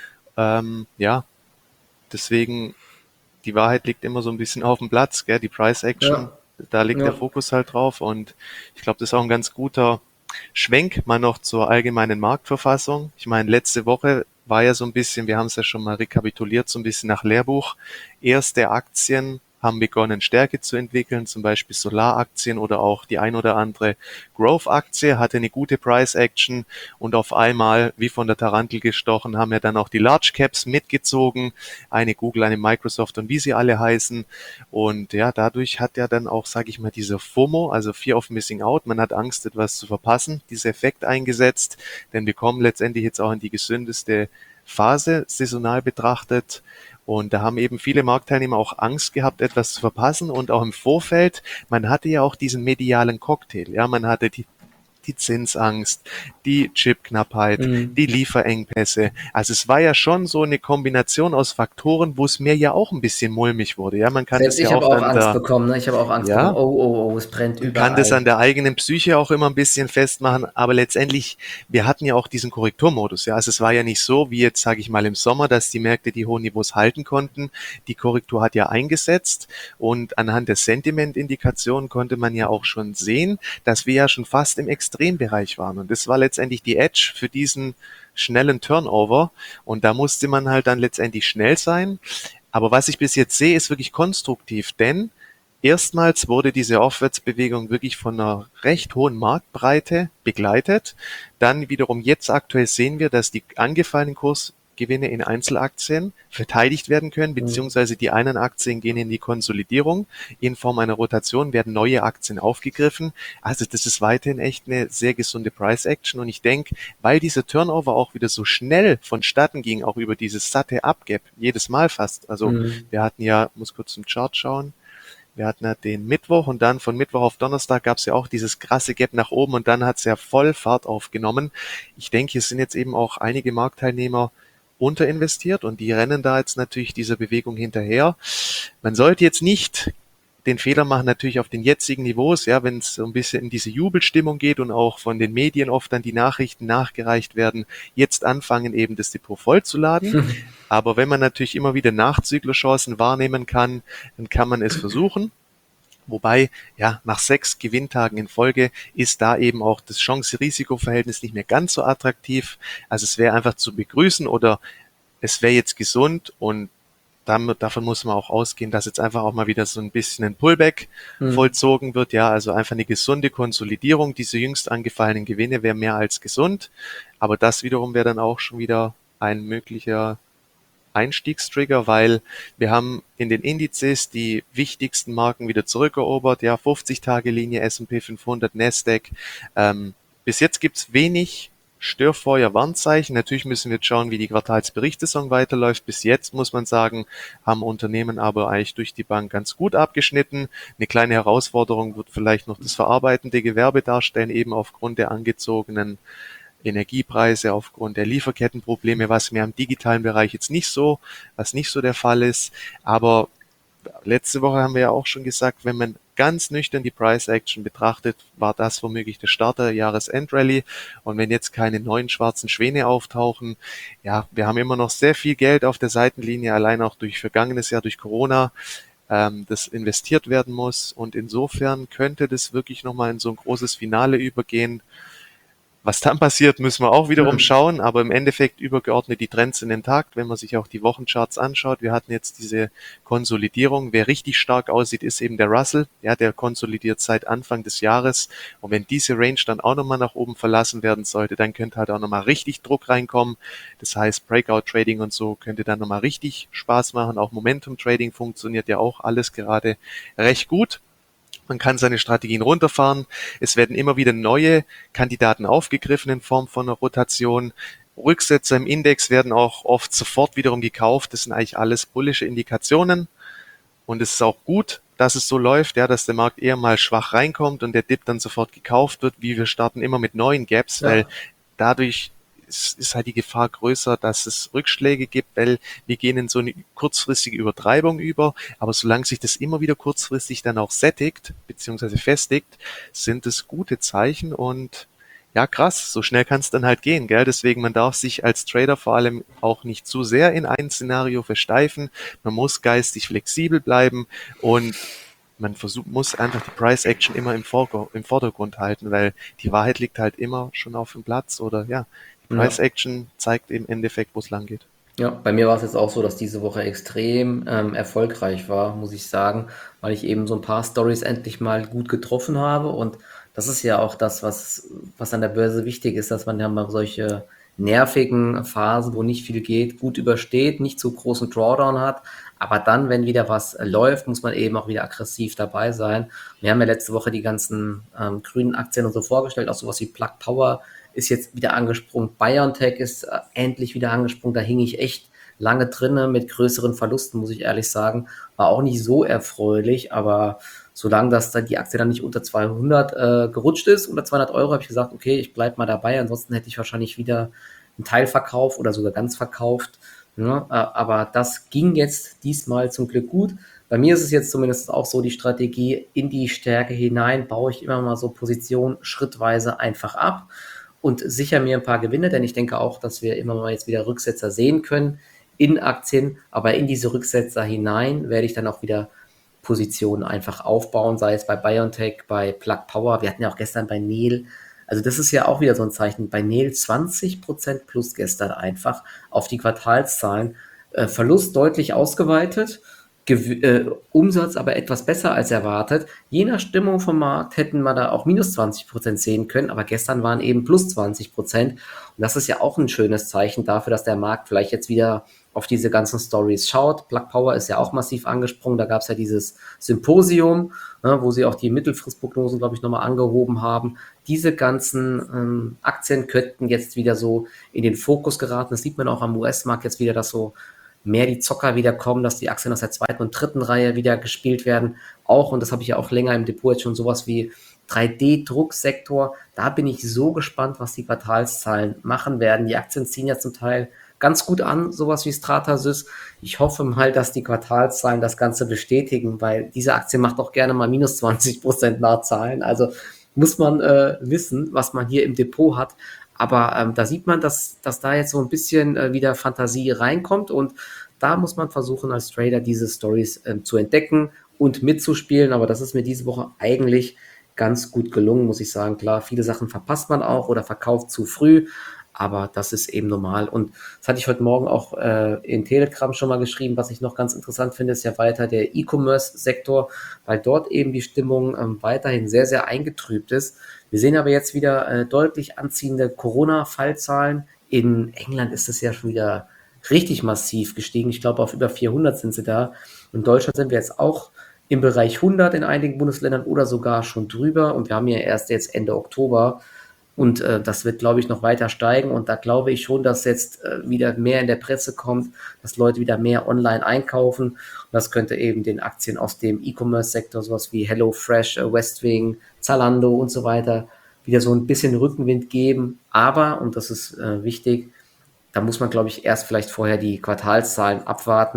Ähm, ja, deswegen, die Wahrheit liegt immer so ein bisschen auf dem Platz, gell? Die Price Action, ja, da liegt der ja. Fokus halt drauf und ich glaube, das ist auch ein ganz guter Schwenk mal noch zur allgemeinen Marktverfassung. Ich meine, letzte Woche war ja so ein bisschen, wir haben es ja schon mal rekapituliert, so ein bisschen nach Lehrbuch. Erste Aktien haben begonnen, Stärke zu entwickeln, zum Beispiel Solaraktien oder auch die ein oder andere Growth-Aktie hatte eine gute Price-Action und auf einmal, wie von der Tarantel gestochen, haben ja dann auch die Large Caps mitgezogen, eine Google, eine Microsoft und wie sie alle heißen. Und ja, dadurch hat ja dann auch, sage ich mal, dieser FOMO, also Fear of Missing Out, man hat Angst, etwas zu verpassen, dieser Effekt eingesetzt, denn wir kommen letztendlich jetzt auch in die gesündeste Phase, saisonal betrachtet. Und da haben eben viele Marktteilnehmer auch Angst gehabt, etwas zu verpassen. Und auch im Vorfeld, man hatte ja auch diesen medialen Cocktail. Ja, man hatte die die Zinsangst, die Chipknappheit, Mhm. die Lieferengpässe. Also es war ja schon so eine Kombination aus Faktoren, wo es mir ja auch ein bisschen mulmig wurde. Ja, man kann Selbst das ja ich habe auch auch dann Angst da, bekommen, ne? Ich habe auch Angst bekommen. ja, Oh, oh, oh, es brennt man kann das überall. an der eigenen Psyche auch immer ein bisschen festmachen, aber letztendlich, wir hatten ja auch diesen Korrekturmodus. Ja, also es war ja nicht so, wie jetzt, sage ich mal, im Sommer, dass die Märkte die hohen Niveaus halten konnten. Die Korrektur hat ja eingesetzt und anhand der Sentimentindikationen konnte man ja auch schon sehen, dass wir ja schon fast im Extrembereich waren. Und das war letztendlich die Edge für diesen schnellen Turnover. Und da musste man halt dann letztendlich schnell sein. Aber was ich bis jetzt sehe, ist wirklich konstruktiv, denn erstmals wurde diese Aufwärtsbewegung wirklich von einer recht hohen Marktbreite begleitet. Dann wiederum jetzt aktuell sehen wir, dass die angefallenen Kursgewinne in Einzelaktien verteidigt werden können, Mhm. beziehungsweise die einen Aktien gehen in die Konsolidierung. In Form einer Rotation werden neue Aktien aufgegriffen. Also das ist weiterhin echt eine sehr gesunde Price Action. Und ich denke, weil dieser Turnover auch wieder so schnell vonstatten ging, auch über dieses satte Up-Gap, jedes Mal fast. Also Mhm. wir hatten ja, muss kurz zum Chart schauen, wir hatten ja den Mittwoch und dann von Mittwoch auf Donnerstag gab es ja auch dieses krasse Gap nach oben und dann hat es ja voll Fahrt aufgenommen. Ich denke, hier sind jetzt eben auch einige Marktteilnehmer unterinvestiert und die rennen da jetzt natürlich dieser Bewegung hinterher. Man sollte jetzt nicht den Fehler machen, natürlich auf den jetzigen Niveaus, ja, wenn es so ein bisschen in diese Jubelstimmung geht und auch von den Medien oft dann die Nachrichten nachgereicht werden, jetzt anfangen eben das Depot vollzuladen. Aber wenn man natürlich immer wieder Nachzüglerchancen wahrnehmen kann, dann kann man es versuchen. Wobei, ja, nach sechs Gewinntagen in Folge ist da eben auch das Chance-Risiko-Verhältnis nicht mehr ganz so attraktiv. Also es wäre einfach zu begrüßen oder es wäre jetzt gesund und damit, davon muss man auch ausgehen, dass jetzt einfach auch mal wieder so ein bisschen ein Pullback Mhm. vollzogen wird. Ja, also einfach eine gesunde Konsolidierung. Diese jüngst angefallenen Gewinne wäre mehr als gesund. Aber das wiederum wäre dann auch schon wieder ein möglicher Einstiegstrigger, weil wir haben in den Indizes die wichtigsten Marken wieder zurückerobert, ja, fünfzig-Tage-Linie, S und P fünfhundert, Nasdaq. Ähm, bis jetzt gibt's wenig Störfeuer, Warnzeichen. Natürlich müssen wir jetzt schauen, wie die Quartalsberichtssaison weiterläuft. Bis jetzt muss man sagen, haben Unternehmen aber eigentlich durch die Bank ganz gut abgeschnitten. Eine kleine Herausforderung wird vielleicht noch das verarbeitende Gewerbe darstellen, eben aufgrund der angezogenen Energiepreise aufgrund der Lieferkettenprobleme, was mir im digitalen Bereich jetzt nicht so, was nicht so der Fall ist. Aber letzte Woche haben wir ja auch schon gesagt, wenn man ganz nüchtern die Price Action betrachtet, war das womöglich der Start der Jahresendrallye. Und wenn jetzt keine neuen schwarzen Schwäne auftauchen, ja, wir haben immer noch sehr viel Geld auf der Seitenlinie, allein auch durch vergangenes Jahr, durch Corona, ähm, das investiert werden muss. Und insofern könnte das wirklich nochmal in so ein großes Finale übergehen. Was dann passiert, müssen wir auch wiederum Mhm. schauen, aber im Endeffekt übergeordnet die Trends sind intakt. Wenn man sich auch die Wochencharts anschaut, wir hatten jetzt diese Konsolidierung. Wer richtig stark aussieht, ist eben der Russell. Ja, der konsolidiert seit Anfang des Jahres. Und wenn diese Range dann auch nochmal nach oben verlassen werden sollte, dann könnte halt auch nochmal richtig Druck reinkommen. Das heißt, Breakout Trading und so könnte dann nochmal richtig Spaß machen. Auch Momentum Trading funktioniert ja auch alles gerade recht gut. Man kann seine Strategien runterfahren. Es werden immer wieder neue Kandidaten aufgegriffen in Form von einer Rotation. Rücksetzer im Index werden auch oft sofort wiederum gekauft. Das sind eigentlich alles bullische Indikationen. Und es ist auch gut, dass es so läuft, ja, dass der Markt eher mal schwach reinkommt und der Dip dann sofort gekauft wird, wie wir starten immer mit neuen Gaps, weil Ja, dadurch ist, ist halt die Gefahr größer, dass es Rückschläge gibt, weil wir gehen in so eine kurzfristige Übertreibung über, aber solange sich das immer wieder kurzfristig dann auch sättigt, beziehungsweise festigt, sind es gute Zeichen und ja, krass, so schnell kann es dann halt gehen, gell? Deswegen, man darf sich als Trader vor allem auch nicht zu sehr in ein Szenario versteifen. Man muss geistig flexibel bleiben und man versucht, muss einfach die Price Action immer im, Vorgo- im Vordergrund halten, weil die Wahrheit liegt halt immer schon auf dem Platz oder ja, die Price ja. Action zeigt im Endeffekt, wo es lang geht. Ja, bei mir war es jetzt auch so, dass diese Woche extrem ähm, erfolgreich war, muss ich sagen, weil ich eben so ein paar Stories endlich mal gut getroffen habe. Und das ist ja auch das, was, was an der Börse wichtig ist, dass man ja mal solche nervigen Phasen, wo nicht viel geht, gut übersteht, nicht zu großen Drawdown hat. Aber dann, wenn wieder was äh, läuft, muss man eben auch wieder aggressiv dabei sein. Wir haben ja letzte Woche die ganzen ähm, grünen Aktien und so vorgestellt, auch sowas wie Plug Power ist jetzt wieder angesprungen. BioNTech ist äh, endlich wieder angesprungen. Da hing ich echt lange drinne mit größeren Verlusten, muss ich ehrlich sagen. War auch nicht so erfreulich, aber solange das dann die Aktie dann nicht unter zweihundert äh, gerutscht ist, unter zweihundert Euro, habe ich gesagt, okay, ich bleibe mal dabei. Ansonsten hätte ich wahrscheinlich wieder einen Teilverkauf oder sogar ganz verkauft. Ja, äh, aber das ging jetzt diesmal zum Glück gut. Bei mir ist es jetzt zumindest auch so die Strategie, in die Stärke hinein baue ich immer mal so Positionen schrittweise einfach ab und sichere mir ein paar Gewinne, denn ich denke auch, dass wir immer mal jetzt wieder Rücksetzer sehen können in Aktien, aber in diese Rücksetzer hinein werde ich dann auch wieder Positionen einfach aufbauen, sei es bei BioNTech, bei Plug Power. Wir hatten ja auch gestern bei Nel, also das ist ja auch wieder so ein Zeichen, bei Nel zwanzig Prozent plus gestern einfach auf die Quartalszahlen. Äh, Verlust deutlich ausgeweitet, Gew äh, Umsatz aber etwas besser als erwartet. Je nach Stimmung vom Markt hätten wir da auch minus zwanzig Prozent sehen können, aber gestern waren eben plus zwanzig Prozent. Und das ist ja auch ein schönes Zeichen dafür, dass der Markt vielleicht jetzt wieder auf diese ganzen Stories schaut. Plug Power ist ja auch massiv angesprungen. Da gab es ja dieses Symposium, ne, wo sie auch die Mittelfristprognosen, glaube ich, nochmal angehoben haben. Diese ganzen ähm, Aktien könnten jetzt wieder so in den Fokus geraten. Das sieht man auch am U S-Markt jetzt wieder, dass so mehr die Zocker wieder kommen, dass die Aktien aus der zweiten und dritten Reihe wieder gespielt werden. Auch, und das habe ich ja auch länger im Depot jetzt schon, sowas wie drei D-Drucksektor. Da bin ich so gespannt, was die Quartalszahlen machen werden. Die Aktien ziehen ja zum Teil ganz gut an, sowas wie Stratasys. Ich hoffe mal, dass die Quartalszahlen das Ganze bestätigen, weil diese Aktie macht auch gerne mal minus zwanzig Prozent nach Zahlen. Also muss man äh, wissen, was man hier im Depot hat. Aber ähm, da sieht man, dass, dass da jetzt so ein bisschen äh, wieder Fantasie reinkommt und da muss man versuchen, als Trader diese Stories ähm, zu entdecken und mitzuspielen. Aber das ist mir diese Woche eigentlich ganz gut gelungen, muss ich sagen. Klar, viele Sachen verpasst man auch oder verkauft zu früh, aber das ist eben normal. Und das hatte ich heute Morgen auch äh, in Telegram schon mal geschrieben. Was ich noch ganz interessant finde, ist ja weiter der E-Commerce-Sektor, weil dort eben die Stimmung ähm, weiterhin sehr, sehr eingetrübt ist. Wir sehen aber jetzt wieder äh, deutlich anziehende Corona-Fallzahlen. In England ist es ja schon wieder richtig massiv gestiegen. Ich glaube, auf über vierhundert sind sie da. In Deutschland sind wir jetzt auch im Bereich hundert in einigen Bundesländern oder sogar schon drüber. Und wir haben ja erst jetzt Ende Oktober. Und äh, das wird, glaube ich, noch weiter steigen. Und da glaube ich schon, dass jetzt äh, wieder mehr in der Presse kommt, dass Leute wieder mehr online einkaufen. Und das könnte eben den Aktien aus dem E-Commerce-Sektor, sowas wie HelloFresh, äh, Westwing, Zalando und so weiter, wieder so ein bisschen Rückenwind geben. Aber, und das ist äh, wichtig, da muss man, glaube ich, erst vielleicht vorher die Quartalszahlen abwarten,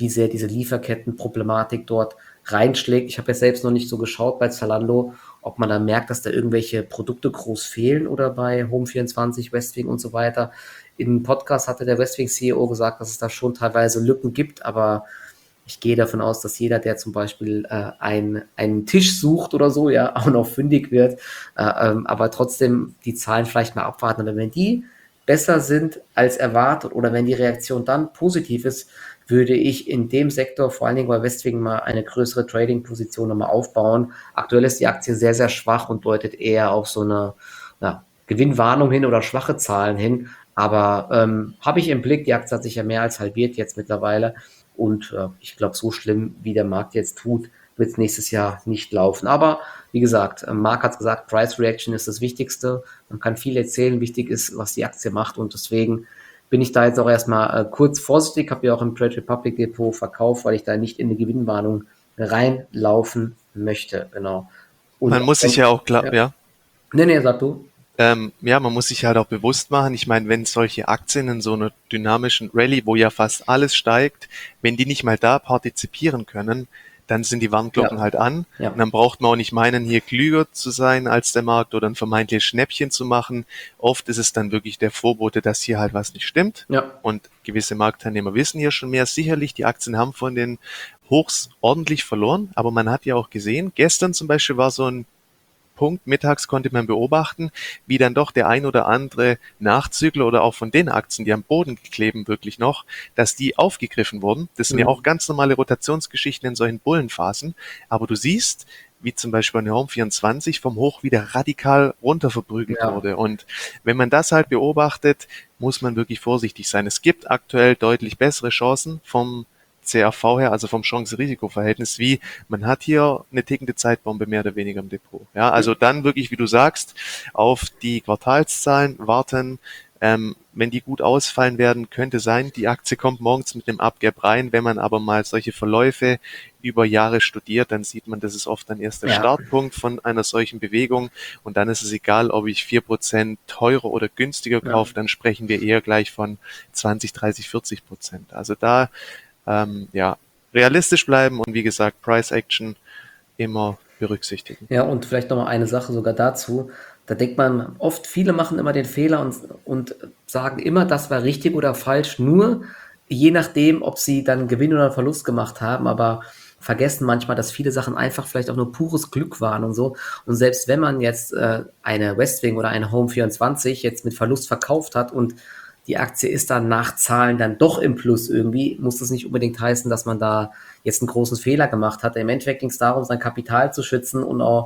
wie sehr diese Lieferkettenproblematik dort reinschlägt. Ich habe ja selbst noch nicht so geschaut bei Zalando, ob man dann merkt, dass da irgendwelche Produkte groß fehlen oder bei Home vierundzwanzig, Westwing und so weiter. Im Podcast hatte der Westwing-C E O gesagt, dass es da schon teilweise Lücken gibt, aber ich gehe davon aus, dass jeder, der zum Beispiel äh, ein, einen Tisch sucht oder so, ja, auch noch fündig wird, äh, ähm, aber trotzdem die Zahlen vielleicht mal abwarten. Aber wenn die besser sind als erwartet oder wenn die Reaktion dann positiv ist, würde ich in dem Sektor, vor allen Dingen bei Westwing, mal eine größere Trading-Position nochmal aufbauen. Aktuell ist die Aktie sehr, sehr schwach und deutet eher auf so eine ja, Gewinnwarnung hin oder schwache Zahlen hin. Aber ähm, habe ich im Blick, die Aktie hat sich ja mehr als halbiert jetzt mittlerweile. Und äh, ich glaube, so schlimm, wie der Markt jetzt tut, wird es nächstes Jahr nicht laufen. Aber wie gesagt, äh, Marc hat gesagt, Price Reaction ist das Wichtigste. Man kann viel erzählen, wichtig ist, was die Aktie macht. Und deswegen bin ich da jetzt auch erstmal äh, kurz vorsichtig. Habe ja auch im Trade Republic Depot verkauft, weil ich da nicht in eine Gewinnwarnung reinlaufen möchte. Genau. Und Man muss sich ja auch klar, ja. ja. Nee, nee, sag du. Ähm, ja, man muss sich halt auch bewusst machen, ich meine, wenn solche Aktien in so einer dynamischen Rallye, wo ja fast alles steigt, wenn die nicht mal da partizipieren können, dann sind die Warnglocken Ja. halt an. Ja. Und dann braucht man auch nicht meinen, hier klüger zu sein als der Markt oder ein vermeintliches Schnäppchen zu machen. Oft ist es dann wirklich der Vorbote, dass hier halt was nicht stimmt. Ja. Und gewisse Marktteilnehmer wissen hier schon mehr. Sicherlich, die Aktien haben von den Hochs ordentlich verloren, aber man hat ja auch gesehen, gestern zum Beispiel war so ein Punkt, mittags konnte man beobachten, wie dann doch der ein oder andere Nachzügler oder auch von den Aktien, die am Boden kleben wirklich noch, dass die aufgegriffen wurden. Das sind Mhm. ja auch ganz normale Rotationsgeschichten in solchen Bullenphasen. Aber du siehst, wie zum Beispiel eine Home vierundzwanzig vom Hoch wieder radikal runter verprügelt Ja. wurde. Und wenn man das halt beobachtet, muss man wirklich vorsichtig sein. Es gibt aktuell deutlich bessere Chancen vom C R V her, also vom Chance-Risiko-Verhältnis, wie man hat hier eine tickende Zeitbombe mehr oder weniger im Depot. Ja, also dann wirklich, wie du sagst, auf die Quartalszahlen warten. Ähm, wenn die gut ausfallen werden, könnte sein, die Aktie kommt morgens mit einem Abgap rein. Wenn man aber mal solche Verläufe über Jahre studiert, dann sieht man, das ist oft dann erst der Ja. Startpunkt von einer solchen Bewegung. Und dann ist es egal, ob ich vier Prozent teurer oder günstiger Ja. kaufe, dann sprechen wir eher gleich von zwanzig, dreißig, vierzig Prozent. Also da ähm, ja, realistisch bleiben und wie gesagt, Price Action immer berücksichtigen. Ja, und vielleicht nochmal eine Sache sogar dazu. Da denkt man oft, viele machen immer den Fehler und, und sagen immer, das war richtig oder falsch, nur je nachdem, ob sie dann Gewinn oder Verlust gemacht haben, aber vergessen manchmal, dass viele Sachen einfach vielleicht auch nur pures Glück waren und so. Und selbst wenn man jetzt äh, eine Westwing oder eine Home vierundzwanzig jetzt mit Verlust verkauft hat und die Aktie ist dann nach Zahlen dann doch im Plus irgendwie, muss das nicht unbedingt heißen, dass man da jetzt einen großen Fehler gemacht hat. Im Endeffekt ging es darum, sein Kapital zu schützen und auch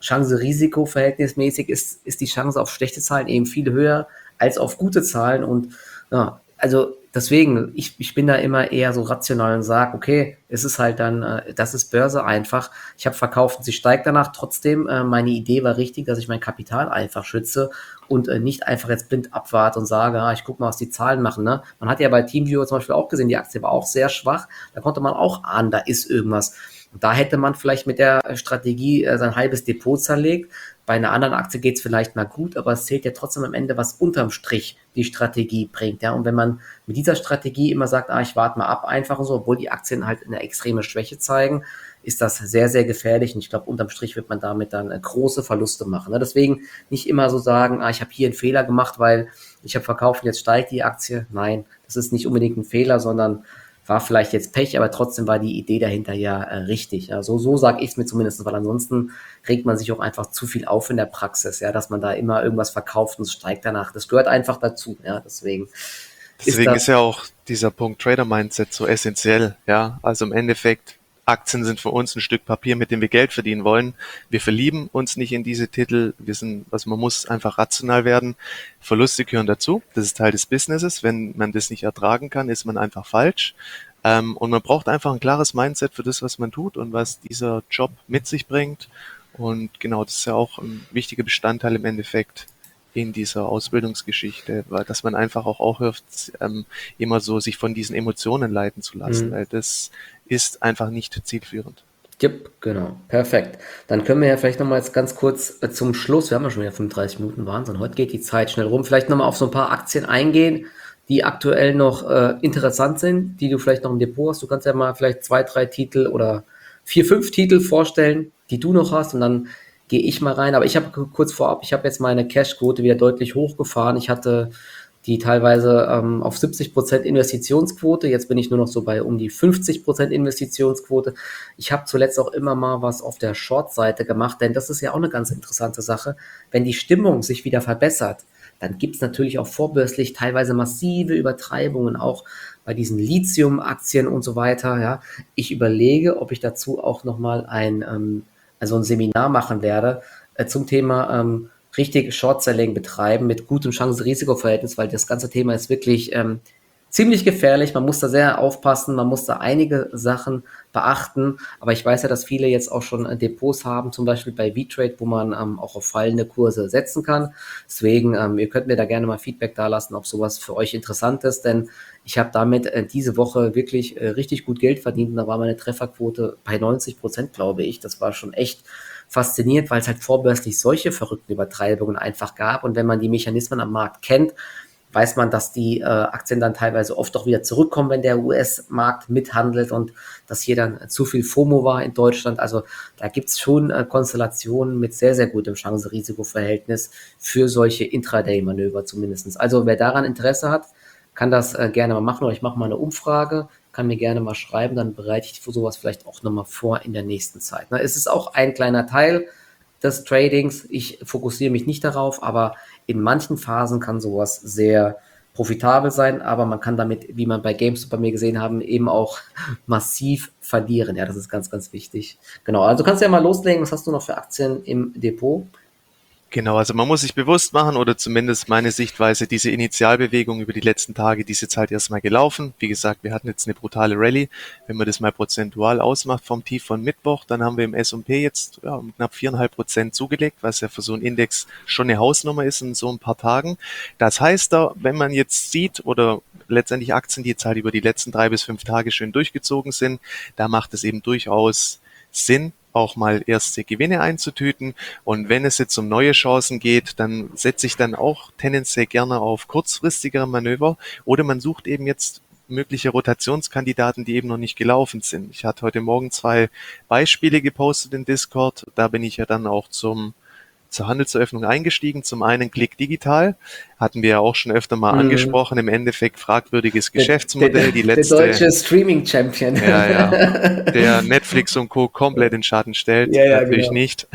Chance-Risiko-verhältnismäßig ist, ist die Chance auf schlechte Zahlen eben viel höher als auf gute Zahlen. Und ja, also deswegen, ich, ich bin da immer eher so rational und sage, okay, es ist halt dann, äh, das ist Börse einfach. Ich habe verkauft und sie steigt danach trotzdem. Äh, meine Idee war richtig, dass ich mein Kapital einfach schütze und äh, nicht einfach jetzt blind abwarte und sage, ah, ich gucke mal, was die Zahlen machen. Ne? Man hat ja bei TeamViewer zum Beispiel auch gesehen, die Aktie war auch sehr schwach. Da konnte man auch ahnen, da ist irgendwas. Und da hätte man vielleicht mit der Strategie äh, sein halbes Depot zerlegt. Bei einer anderen Aktie geht es vielleicht mal gut, aber es zählt ja trotzdem am Ende, was unterm Strich die Strategie bringt. Ja? Und wenn man mit dieser Strategie immer sagt, ah, ich warte mal ab einfach und so, obwohl die Aktien halt eine extreme Schwäche zeigen, ist das sehr, sehr gefährlich. Und ich glaube, unterm Strich wird man damit dann äh, große Verluste machen. Ne? Deswegen nicht immer so sagen, ah, ich habe hier einen Fehler gemacht, weil ich habe verkauft und jetzt steigt die Aktie. Nein, das ist nicht unbedingt ein Fehler, sondern war vielleicht jetzt Pech, aber trotzdem war die Idee dahinter ja äh, richtig. Ja, so so sage ich es mir zumindest, weil ansonsten regt man sich auch einfach zu viel auf in der Praxis, ja, dass man da immer irgendwas verkauft und es steigt danach. Das gehört einfach dazu, ja, deswegen. Deswegen ist, ist ja auch dieser Punkt Trader-Mindset so essentiell, ja. Also im Endeffekt, Aktien sind für uns ein Stück Papier, mit dem wir Geld verdienen wollen. Wir verlieben uns nicht in diese Titel. Wir sind, also man muss einfach rational werden. Verluste gehören dazu. Das ist Teil des Businesses. Wenn man das nicht ertragen kann, ist man einfach falsch. Ähm, und man braucht einfach ein klares Mindset für das, was man tut und was dieser Job mit sich bringt. Und genau, das ist ja auch ein wichtiger Bestandteil im Endeffekt in dieser Ausbildungsgeschichte, weil dass man einfach auch aufhört, ähm, immer so sich von diesen Emotionen leiten zu lassen, Mhm. weil das ist einfach nicht zielführend. Yep, genau, perfekt. Dann können wir ja vielleicht nochmal jetzt ganz kurz äh, zum Schluss, wir haben ja schon wieder fünfunddreißig Minuten, Wahnsinn, heute geht die Zeit schnell rum, vielleicht nochmal auf so ein paar Aktien eingehen, die aktuell noch äh, interessant sind, die du vielleicht noch im Depot hast. Du kannst ja mal vielleicht zwei, drei Titel oder vier, fünf Titel vorstellen, die du noch hast und dann gehe ich mal rein. Aber ich habe kurz vorab, ich habe jetzt meine Cash-Quote wieder deutlich hochgefahren. Ich hatte die teilweise ähm, auf siebzig Prozent Investitionsquote. Jetzt bin ich nur noch so bei um die fünfzig Prozent Investitionsquote. Ich habe zuletzt auch immer mal was auf der Short-Seite gemacht, denn das ist ja auch eine ganz interessante Sache. Wenn die Stimmung sich wieder verbessert, dann gibt es natürlich auch vorbörslich teilweise massive Übertreibungen, auch bei diesen Lithium-Aktien und so weiter. Ja. Ich überlege, ob ich dazu auch nochmal ein, ähm, also ein Seminar machen werde äh, zum Thema ähm, richtig Short-Selling betreiben mit gutem Chance-Risiko-Verhältnis, weil das ganze Thema ist wirklich ähm, ziemlich gefährlich. Man muss da sehr aufpassen, man muss da einige Sachen beachten. Aber ich weiß ja, dass viele jetzt auch schon äh, Depots haben, zum Beispiel bei V-Trade, wo man ähm, auch auf fallende Kurse setzen kann. Deswegen, ähm, ihr könnt mir da gerne mal Feedback dalassen, ob sowas für euch interessant ist, denn ich habe damit äh, diese Woche wirklich äh, richtig gut Geld verdient und da war meine Trefferquote bei neunzig Prozent, glaube ich. Das war schon echt faszinierend, weil es halt vorbörslich solche verrückten Übertreibungen einfach gab. Und wenn man die Mechanismen am Markt kennt, weiß man, dass die äh, Aktien dann teilweise oft auch wieder zurückkommen, wenn der U S-Markt mithandelt und dass hier dann zu viel FOMO war in Deutschland. Also da gibt es schon äh, Konstellationen mit sehr, sehr gutem Chance-Risiko-Verhältnis für solche Intraday-Manöver zumindest. Also wer daran Interesse hat, kann das äh, gerne mal machen oder ich mache mal eine Umfrage, kann mir gerne mal schreiben, dann bereite ich für sowas vielleicht auch nochmal vor in der nächsten Zeit. Na, es ist auch ein kleiner Teil des Tradings. Ich fokussiere mich nicht darauf, aber in manchen Phasen kann sowas sehr profitabel sein, aber man kann damit, wie man bei GameStop bei mir gesehen haben, eben auch massiv verlieren. Ja, das ist ganz, ganz wichtig. Genau, also kannst du ja mal loslegen. Was hast du noch für Aktien im Depot? Genau, also man muss sich bewusst machen, oder zumindest meine Sichtweise, diese Initialbewegung über die letzten Tage, die ist jetzt halt erstmal gelaufen. Wie gesagt, wir hatten jetzt eine brutale Rallye. Wenn man das mal prozentual ausmacht vom Tief von Mittwoch, dann haben wir im S und P jetzt ja, um knapp viereinhalb Prozent zugelegt, was ja für so einen Index schon eine Hausnummer ist in so ein paar Tagen. Das heißt da, wenn man jetzt sieht, oder letztendlich Aktien, die jetzt halt über die letzten drei bis fünf Tage schön durchgezogen sind, da macht es eben durchaus Sinn, auch mal erste Gewinne einzutüten. Und wenn es jetzt um neue Chancen geht, dann setze ich dann auch tendenziell gerne auf kurzfristigere Manöver oder man sucht eben jetzt mögliche Rotationskandidaten, die eben noch nicht gelaufen sind. Ich hatte heute Morgen zwei Beispiele gepostet in Discord. Da bin ich ja dann auch zum zur Handelseröffnung eingestiegen. Zum einen Click Digital, hatten wir ja auch schon öfter mal Mhm. angesprochen, im Endeffekt fragwürdiges Der, Geschäftsmodell. der, Die der letzte, deutsche Streaming-Champion. ja, ja, der Netflix und Co. komplett in Schatten stellt, Ja, ja, natürlich genau. nicht.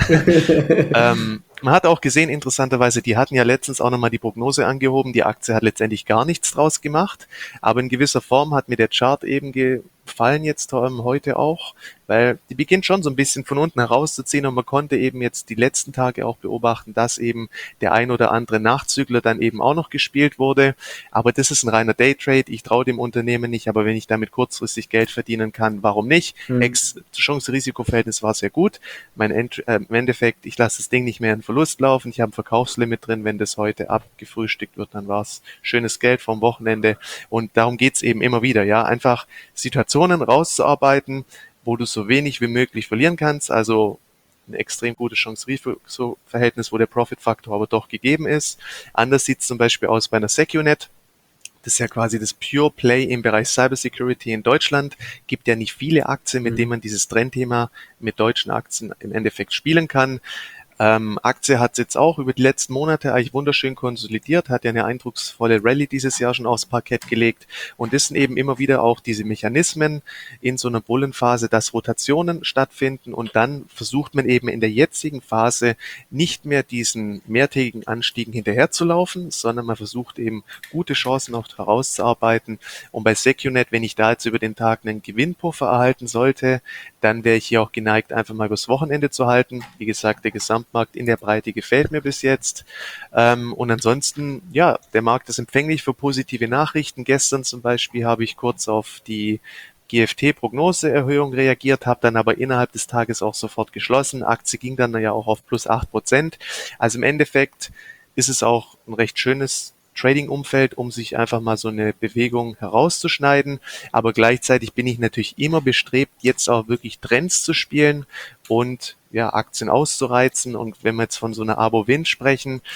ähm, man hat auch gesehen, interessanterweise, die hatten ja letztens auch nochmal die Prognose angehoben, die Aktie hat letztendlich gar nichts draus gemacht, aber in gewisser Form hat mir der Chart eben gefallen jetzt ähm, heute auch, weil die beginnt schon so ein bisschen von unten herauszuziehen und man konnte eben jetzt die letzten Tage auch beobachten, dass eben der ein oder andere Nachzügler dann eben auch noch gespielt wurde, aber das ist ein reiner Daytrade, ich traue dem Unternehmen nicht, aber wenn ich damit kurzfristig Geld verdienen kann, warum nicht? Hm. Ex-Chance-Risiko-Verhältnis war sehr gut, mein End äh, im Endeffekt, ich lasse das Ding nicht mehr in Verlust laufen, ich habe ein Verkaufslimit drin, wenn das heute abgefrühstückt wird, dann war es schönes Geld vom Wochenende und darum geht's eben immer wieder, ja, einfach Situationen rauszuarbeiten, wo du so wenig wie möglich verlieren kannst, also ein extrem gutes Chance-Risiko-Verhältnis, wo der Profit-Faktor aber doch gegeben ist. Anders sieht es zum Beispiel aus bei einer Secunet. Das ist ja quasi das Pure Play im Bereich Cybersecurity in Deutschland. Gibt ja nicht viele Aktien, mit Mhm. denen man dieses Trendthema mit deutschen Aktien im Endeffekt spielen kann. Ähm, Aktie hat jetzt auch über die letzten Monate eigentlich wunderschön konsolidiert, hat ja eine eindrucksvolle Rallye dieses Jahr schon aufs Parkett gelegt und das sind eben immer wieder auch diese Mechanismen in so einer Bullenphase, dass Rotationen stattfinden und dann versucht man eben in der jetzigen Phase nicht mehr diesen mehrtägigen Anstiegen hinterherzulaufen, sondern man versucht eben gute Chancen auch herauszuarbeiten und bei Secunet, wenn ich da jetzt über den Tag einen Gewinnpuffer erhalten sollte, dann wäre ich hier auch geneigt, einfach mal übers Wochenende zu halten. Wie gesagt, der Gesamtmarkt in der Breite gefällt mir bis jetzt. Ähm, und ansonsten, ja, der Markt ist empfänglich für positive Nachrichten. Gestern zum Beispiel habe ich kurz auf die G F T-Prognoseerhöhung reagiert, habe dann aber innerhalb des Tages auch sofort geschlossen. Aktie ging dann ja auch auf plus acht Prozent. Also im Endeffekt ist es auch ein recht schönes Trading-Umfeld, um sich einfach mal so eine Bewegung herauszuschneiden. Aber gleichzeitig bin ich natürlich immer bestrebt, jetzt auch wirklich Trends zu spielen und ja, Aktien auszureizen. Und wenn wir jetzt von so einer Abo-Win sprechen,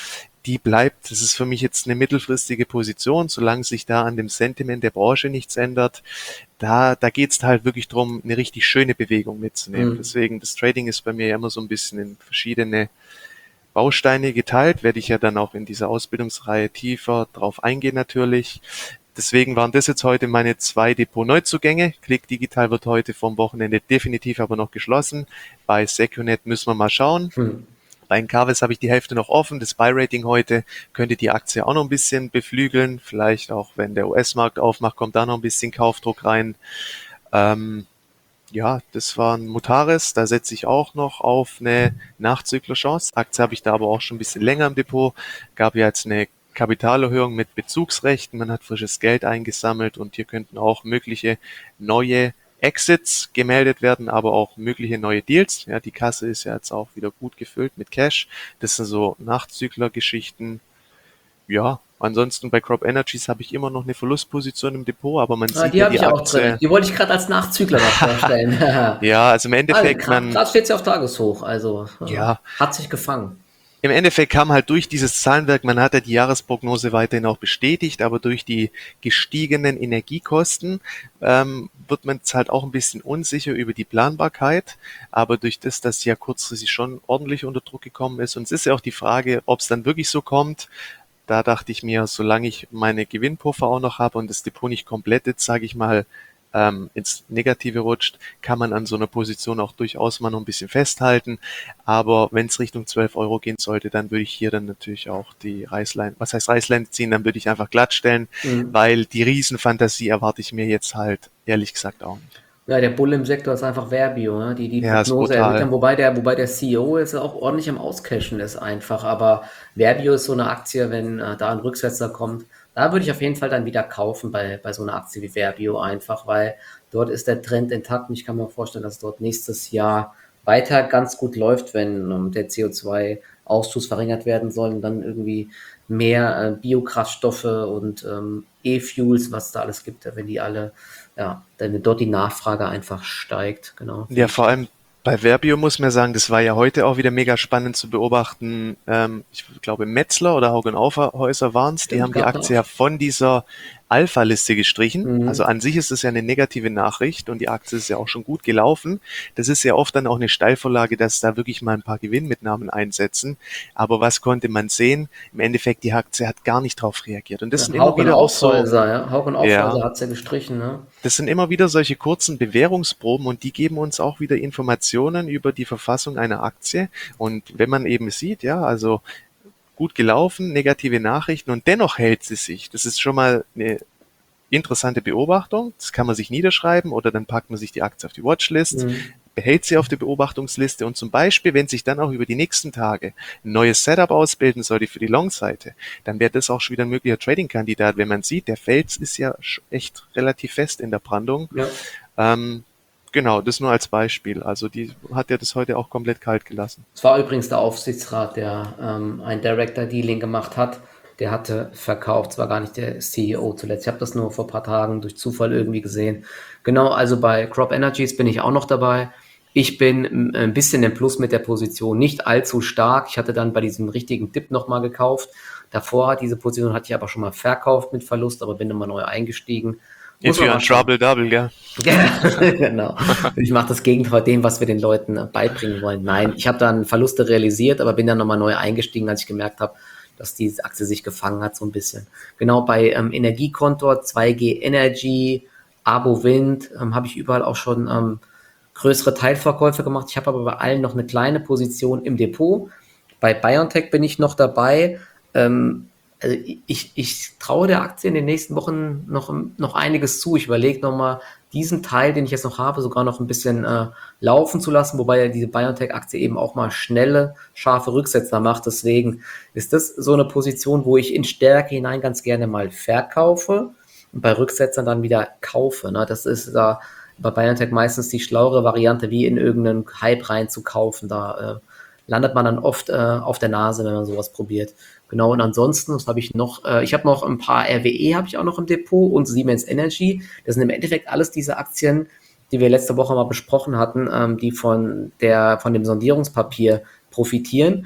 die bleibt. Das ist für mich jetzt eine mittelfristige Position, solange sich da an dem Sentiment der Branche nichts ändert. Da, da geht es halt wirklich drum, eine richtig schöne Bewegung mitzunehmen. Mhm. Deswegen, das Trading ist bei mir ja immer so ein bisschen in verschiedene Bausteine geteilt, werde ich ja dann auch in dieser Ausbildungsreihe tiefer drauf eingehen natürlich. Deswegen waren das jetzt heute meine zwei Depot-Neuzugänge. Click Digital wird heute vom Wochenende definitiv aber noch geschlossen. Bei Secunet müssen wir mal schauen. Mhm. Bei Encarvis habe ich die Hälfte noch offen. Das Buy-Rating heute könnte die Aktie auch noch ein bisschen beflügeln. Vielleicht auch, wenn der U S-Markt aufmacht, kommt da noch ein bisschen Kaufdruck rein. Ähm, ja, das war ein Mutares. Da setze ich auch noch auf eine Nachzüglerchance. Aktie habe ich da aber auch schon ein bisschen länger im Depot. Gab ja jetzt eine Kapitalerhöhung mit Bezugsrechten. Man hat frisches Geld eingesammelt und hier könnten auch mögliche neue Exits gemeldet werden, aber auch mögliche neue Deals. Ja, die Kasse ist ja jetzt auch wieder gut gefüllt mit Cash. Das sind so Nachzüglergeschichten. Ja, ansonsten bei Crop Energies habe ich immer noch eine Verlustposition im Depot, aber man Ah, sieht die ja habe die ich auch drin. Aktie. Die wollte ich gerade als Nachzügler noch vorstellen. Ja, also im Also Endeffekt, man, gerade steht sie auf Tageshoch, also äh, ja, hat sich gefangen. im Endeffekt kam halt durch dieses Zahlenwerk, man hat ja die Jahresprognose weiterhin auch bestätigt, aber durch die gestiegenen Energiekosten ähm, wird man jetzt halt auch ein bisschen unsicher über die Planbarkeit. Aber durch das, dass sie ja kurzfristig schon ordentlich unter Druck gekommen ist, und es ist ja auch die Frage, ob es dann wirklich so kommt. Da dachte ich mir, solange ich meine Gewinnpuffer auch noch habe und das Depot nicht komplett jetzt, sage ich mal, ähm, ins Negative rutscht, kann man an so einer Position auch durchaus mal noch ein bisschen festhalten. Aber wenn es Richtung zwölf Euro gehen sollte, dann würde ich hier dann natürlich auch die Reißleine, was heißt Reißleine ziehen, dann würde ich einfach glatt stellen, Mhm. weil die Riesenfantasie erwarte ich mir jetzt halt ehrlich gesagt auch nicht. Ja, der Bull im Sektor ist einfach Verbio, ne? die die Ja, ist Prognose erhöht brutal. haben, wobei der, wobei der C E O ist auch ordentlich am Auscashen ist einfach, aber Verbio ist so eine Aktie, wenn äh, da ein Rücksetzer kommt, da würde ich auf jeden Fall dann wieder kaufen bei, bei so einer Aktie wie Verbio einfach, weil dort ist der Trend intakt und ich kann mir vorstellen, dass dort nächstes Jahr weiter ganz gut läuft, wenn ähm, der C O zwei Ausstoß verringert werden soll und dann irgendwie mehr äh, Biokraftstoffe und ähm, E-Fuels, was da alles gibt, wenn die alle ja, wenn dort die Nachfrage einfach steigt, genau. Ja, vor allem bei Verbio muss man sagen, das war ja heute auch wieder mega spannend zu beobachten. Ähm, ich glaube, Metzler oder Haugen Aufhäuser waren es, die Stimmt, haben die gab Aktie noch. ja von dieser Alpha-Liste gestrichen. Also Mhm. an sich ist es ja eine negative Nachricht und die Aktie ist ja auch schon gut gelaufen. Das ist ja oft dann auch eine Steilvorlage, dass da wirklich mal ein paar Gewinnmitnahmen einsetzen. Aber was konnte man sehen? Im Endeffekt, die Aktie hat gar nicht drauf reagiert. Und das Ja, sind immer Hauch und wieder auch so, Aufhäuser, ja. Hauch und Aufhäuser ja, hat es ja gestrichen, ne? das sind immer wieder solche kurzen Bewährungsproben und die geben uns auch wieder Informationen über die Verfassung einer Aktie. Und wenn man eben sieht, ja, also gut gelaufen, negative Nachrichten und dennoch hält sie sich. Das ist schon mal eine interessante Beobachtung. Das kann man sich niederschreiben oder dann packt man sich die Aktie auf die Watchlist, Mhm. behält sie auf der Beobachtungsliste und zum Beispiel, wenn sich dann auch über die nächsten Tage ein neues Setup ausbilden sollte für die Long-Seite, dann wäre das auch schon wieder ein möglicher Trading-Kandidat, wenn man sieht, der Fels ist ja echt relativ fest in der Brandung. Ja. Ähm, genau, das nur als Beispiel. Also die hat ja das heute auch komplett kalt gelassen. Es war übrigens der Aufsichtsrat, der ähm, ein Director-Dealing gemacht hat. Der hatte verkauft, es war gar nicht der C E O zuletzt. Ich habe das nur vor ein paar Tagen durch Zufall irgendwie gesehen. Genau, also bei Crop Energies bin ich auch noch dabei. Ich bin mm, ein bisschen im Plus mit der Position, nicht allzu stark. Ich hatte dann bei diesem richtigen Dip nochmal gekauft. Davor, diese Position hatte ich aber schon mal verkauft mit Verlust, aber bin nochmal neu eingestiegen. Muss If man you're mal on schauen. Trouble Double, gell? Ja, genau. Ich mache das Gegenteil von dem, was wir den Leuten äh, beibringen wollen. Nein, ich habe dann Verluste realisiert, aber bin dann nochmal neu eingestiegen, als ich gemerkt habe, dass diese Aktie sich gefangen hat, so ein bisschen. Genau bei ähm, Energiekontor, zwei G Energy, Abo Wind, ähm, habe ich überall auch schon ähm, größere Teilverkäufe gemacht. Ich habe aber bei allen noch eine kleine Position im Depot. Bei BioNTech bin ich noch dabei. Ähm, also ich, ich traue der Aktie in den nächsten Wochen noch, noch einiges zu. Ich überlege nochmal, diesen Teil, den ich jetzt noch habe, sogar noch ein bisschen äh, laufen zu lassen, wobei ja diese BioNTech-Aktie eben auch mal schnelle, scharfe Rücksetzer macht. Deswegen ist das so eine Position, wo ich in Stärke hinein ganz gerne mal verkaufe und bei Rücksetzern dann wieder kaufe. Ne? Das ist da bei BioNTech meistens die schlauere Variante, wie in irgendeinen Hype rein zu kaufen. Da äh, landet man dann oft äh, auf der Nase, wenn man sowas probiert. Genau, und ansonsten, was habe ich noch? Äh, ich habe noch ein paar R W E habe ich auch noch im Depot und Siemens Energy. Das sind im Endeffekt alles diese Aktien, die wir letzte Woche mal besprochen hatten, ähm, die von der von dem Sondierungspapier profitieren.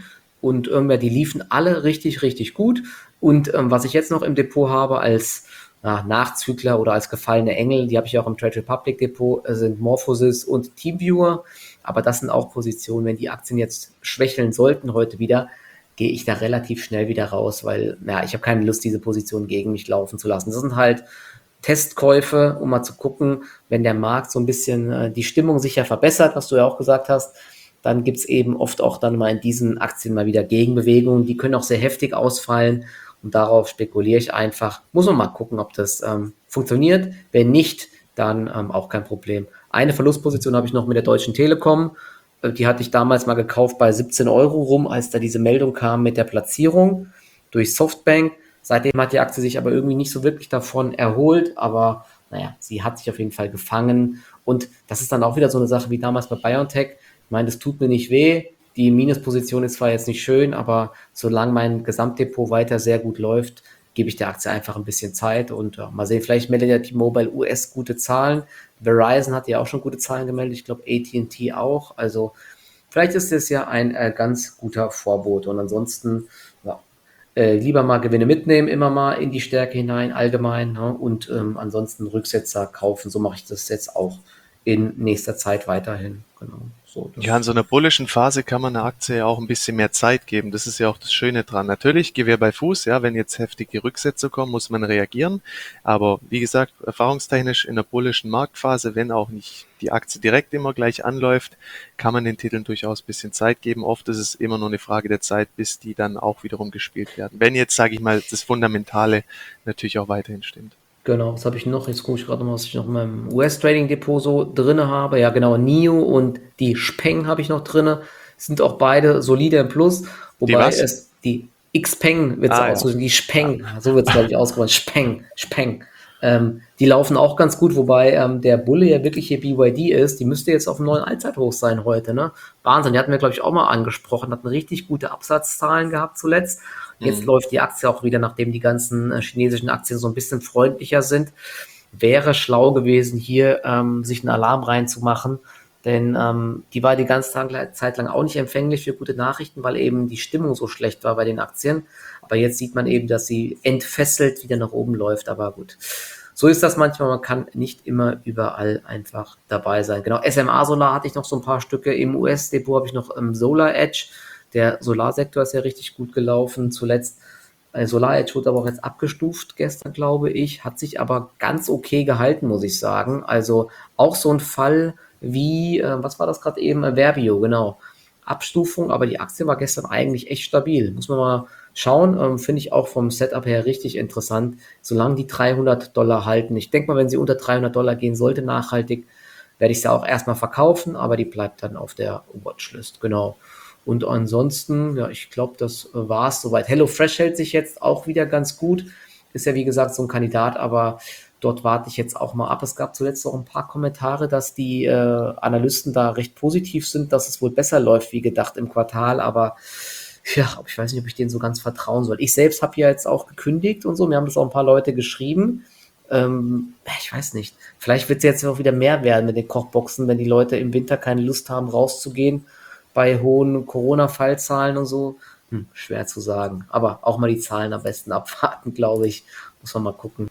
und irgendwer, die liefen alle richtig, richtig gut. Und ähm, was ich jetzt noch im Depot habe als ja, Nachzügler oder als gefallene Engel, die habe ich auch im Trade Republic Depot, äh, sind Morphosis und Teamviewer. Aber das sind auch Positionen, wenn die Aktien jetzt schwächeln sollten heute wieder, gehe ich da relativ schnell wieder raus, weil ja, ich habe keine Lust, diese Position gegen mich laufen zu lassen. Das sind halt Testkäufe, um mal zu gucken, wenn der Markt so ein bisschen äh, die Stimmung sich ja verbessert, was du ja auch gesagt hast, dann gibt es eben oft auch dann mal in diesen Aktien mal wieder Gegenbewegungen, die können auch sehr heftig ausfallen und darauf spekuliere ich einfach. Muss man mal gucken, ob das ähm, funktioniert. Wenn nicht, dann ähm, auch kein Problem. Eine Verlustposition habe ich noch mit der Deutschen Telekom. Äh, Die hatte ich damals mal gekauft bei siebzehn Euro rum, als da diese Meldung kam mit der Platzierung durch Softbank. Seitdem hat die Aktie sich aber irgendwie nicht so wirklich davon erholt, aber naja, sie hat sich auf jeden Fall gefangen. Und das ist dann auch wieder so eine Sache wie damals bei BioNTech. Ich meine, das tut mir nicht weh. Die Minusposition ist zwar jetzt nicht schön, aber solange mein Gesamtdepot weiter sehr gut läuft, gebe ich der Aktie einfach ein bisschen Zeit und ja, mal sehen, vielleicht meldet ja T-Mobile U S gute Zahlen. Verizon hat ja auch schon gute Zahlen gemeldet, ich glaube A T und T auch. Also vielleicht ist das ja ein äh, ganz guter Vorbot und ansonsten ja, äh, lieber mal Gewinne mitnehmen, immer mal in die Stärke hinein, allgemein, ne? Und ähm, ansonsten Rücksetzer kaufen. So mache ich das jetzt auch in nächster Zeit weiterhin. Genau. So, Ja, in das, so einer bullischen Phase kann man einer Aktie ja auch ein bisschen mehr Zeit geben. Das ist ja auch das Schöne dran. Natürlich, Gewehr bei Fuß, ja, wenn jetzt heftige Rücksätze kommen, muss man reagieren. Aber wie gesagt, erfahrungstechnisch in der bullischen Marktphase, wenn auch nicht die Aktie direkt immer gleich anläuft, kann man den Titeln durchaus ein bisschen Zeit geben. Oft ist es immer nur eine Frage der Zeit, bis die dann auch wiederum gespielt werden. Wenn jetzt, sage ich mal, das Fundamentale natürlich auch weiterhin stimmt. genau, was habe ich noch? Jetzt gucke ich gerade mal, was ich noch in meinem U S-Trading-Depot so drinne habe. Ja, genau, N I O und die Speng habe ich noch drinne. Sind auch beide solide im Plus, Die wobei was? es die Xpeng wird es Ah ja. ausgesprochen, die Ja. Speng, so wird es glaube ich ausgesprochen, Speng, Speng. Ähm, die laufen auch ganz gut, wobei ähm, der Bulle ja wirklich hier B Y D ist. Die müsste jetzt auf dem neuen Allzeithoch sein heute, ne? Wahnsinn, die hatten wir glaube ich auch mal angesprochen, hatten richtig gute Absatzzahlen gehabt zuletzt. Jetzt Mhm. läuft die Aktie auch wieder, nachdem die ganzen äh, chinesischen Aktien so ein bisschen freundlicher sind. Wäre schlau gewesen, hier ähm, sich einen Alarm reinzumachen, denn ähm, die war die ganze Zeit lang auch nicht empfänglich für gute Nachrichten, weil eben die Stimmung so schlecht war bei den Aktien. Aber jetzt sieht man eben, dass sie entfesselt wieder nach oben läuft. Aber gut, so ist das manchmal. Man kann nicht immer überall einfach dabei sein. Genau, S M A Solar hatte ich noch so ein paar Stücke. Im U S-Depot habe ich noch ähm, Solar Edge. Der Solarsektor ist ja richtig gut gelaufen zuletzt. Äh, Solar Edge wurde aber auch jetzt abgestuft gestern, glaube ich, hat sich aber ganz okay gehalten, muss ich sagen. Also auch so ein Fall wie, äh, was war das gerade eben? Äh, Verbio, genau. Abstufung, aber die Aktie war gestern eigentlich echt stabil. Muss man mal schauen. Ähm, Finde ich auch vom Setup her richtig interessant, solange die dreihundert Dollar halten. Ich denke mal, wenn sie unter dreihundert Dollar gehen sollte, nachhaltig, werde ich sie auch erstmal verkaufen, aber die bleibt dann auf der Watchlist. Genau. Und ansonsten, ja, ich glaube, das war es soweit. HelloFresh hält sich jetzt auch wieder ganz gut. Ist ja, wie gesagt, so ein Kandidat, aber dort warte ich jetzt auch mal ab. Es gab zuletzt auch ein paar Kommentare, dass die äh, Analysten da recht positiv sind, dass es wohl besser läuft wie gedacht im Quartal, aber ja, ich weiß nicht, ob ich denen so ganz vertrauen soll. Ich selbst habe ja jetzt auch gekündigt und so. Mir haben das auch ein paar Leute geschrieben. Ähm, ich weiß nicht. Vielleicht wird es jetzt auch wieder mehr werden mit den Kochboxen, wenn die Leute im Winter keine Lust haben, rauszugehen bei hohen Corona-Fallzahlen und so. Hm, schwer zu sagen. Aber auch mal die Zahlen am besten abwarten, glaube ich. Muss man mal gucken.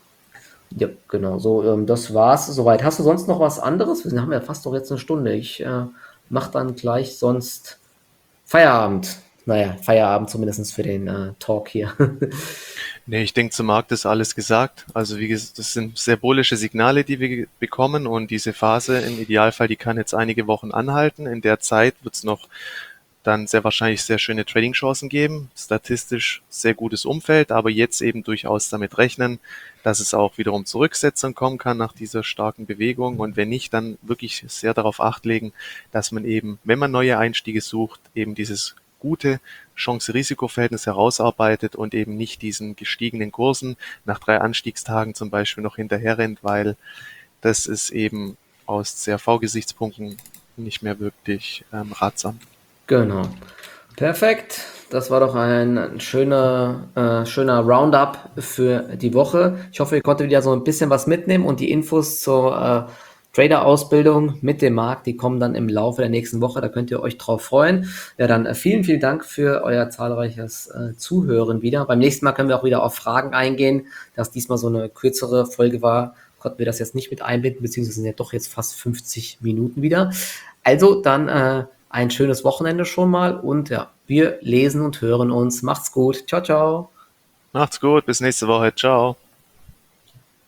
Ja, genau. So, ähm, das war's soweit. Hast du sonst noch was anderes? Wir haben ja fast doch jetzt eine Stunde. Ich äh, mache dann gleich sonst Feierabend. Naja, Feierabend zumindest für den äh, Talk hier. Nee, ich denke, zum Markt ist alles gesagt. Also wie gesagt, das sind sehr bullische Signale, die wir bekommen und diese Phase im Idealfall, die kann jetzt einige Wochen anhalten. In der Zeit wird es noch dann sehr wahrscheinlich sehr schöne Trading-Chancen geben. Statistisch sehr gutes Umfeld, aber jetzt eben durchaus damit rechnen, dass es auch wiederum zu Rücksetzern kommen kann nach dieser starken Bewegung. Und wenn nicht, dann wirklich sehr darauf Acht legen, dass man eben, wenn man neue Einstiege sucht, eben dieses gute Chance-Risiko-Verhältnis herausarbeitet und eben nicht diesen gestiegenen Kursen nach drei Anstiegstagen zum Beispiel noch hinterherrennt, weil das ist eben aus C R V-Gesichtspunkten nicht mehr wirklich ähm, ratsam. Genau. Perfekt. Das war doch ein schöner, äh, schöner Roundup für die Woche. Ich hoffe, ihr konntet wieder so ein bisschen was mitnehmen und die Infos zur äh, Trader-Ausbildung mit dem Markt, die kommen dann im Laufe der nächsten Woche, da könnt ihr euch drauf freuen. Ja, dann äh, vielen, vielen Dank für euer zahlreiches äh, Zuhören wieder. Beim nächsten Mal können wir auch wieder auf Fragen eingehen, dass diesmal so eine kürzere Folge war, konnten wir das jetzt nicht mit einbinden, beziehungsweise sind ja doch jetzt fast fünfzig Minuten wieder. Also dann äh, ein schönes Wochenende schon mal und ja, wir lesen und hören uns. Macht's gut. Ciao, ciao. Macht's gut, bis nächste Woche. Ciao.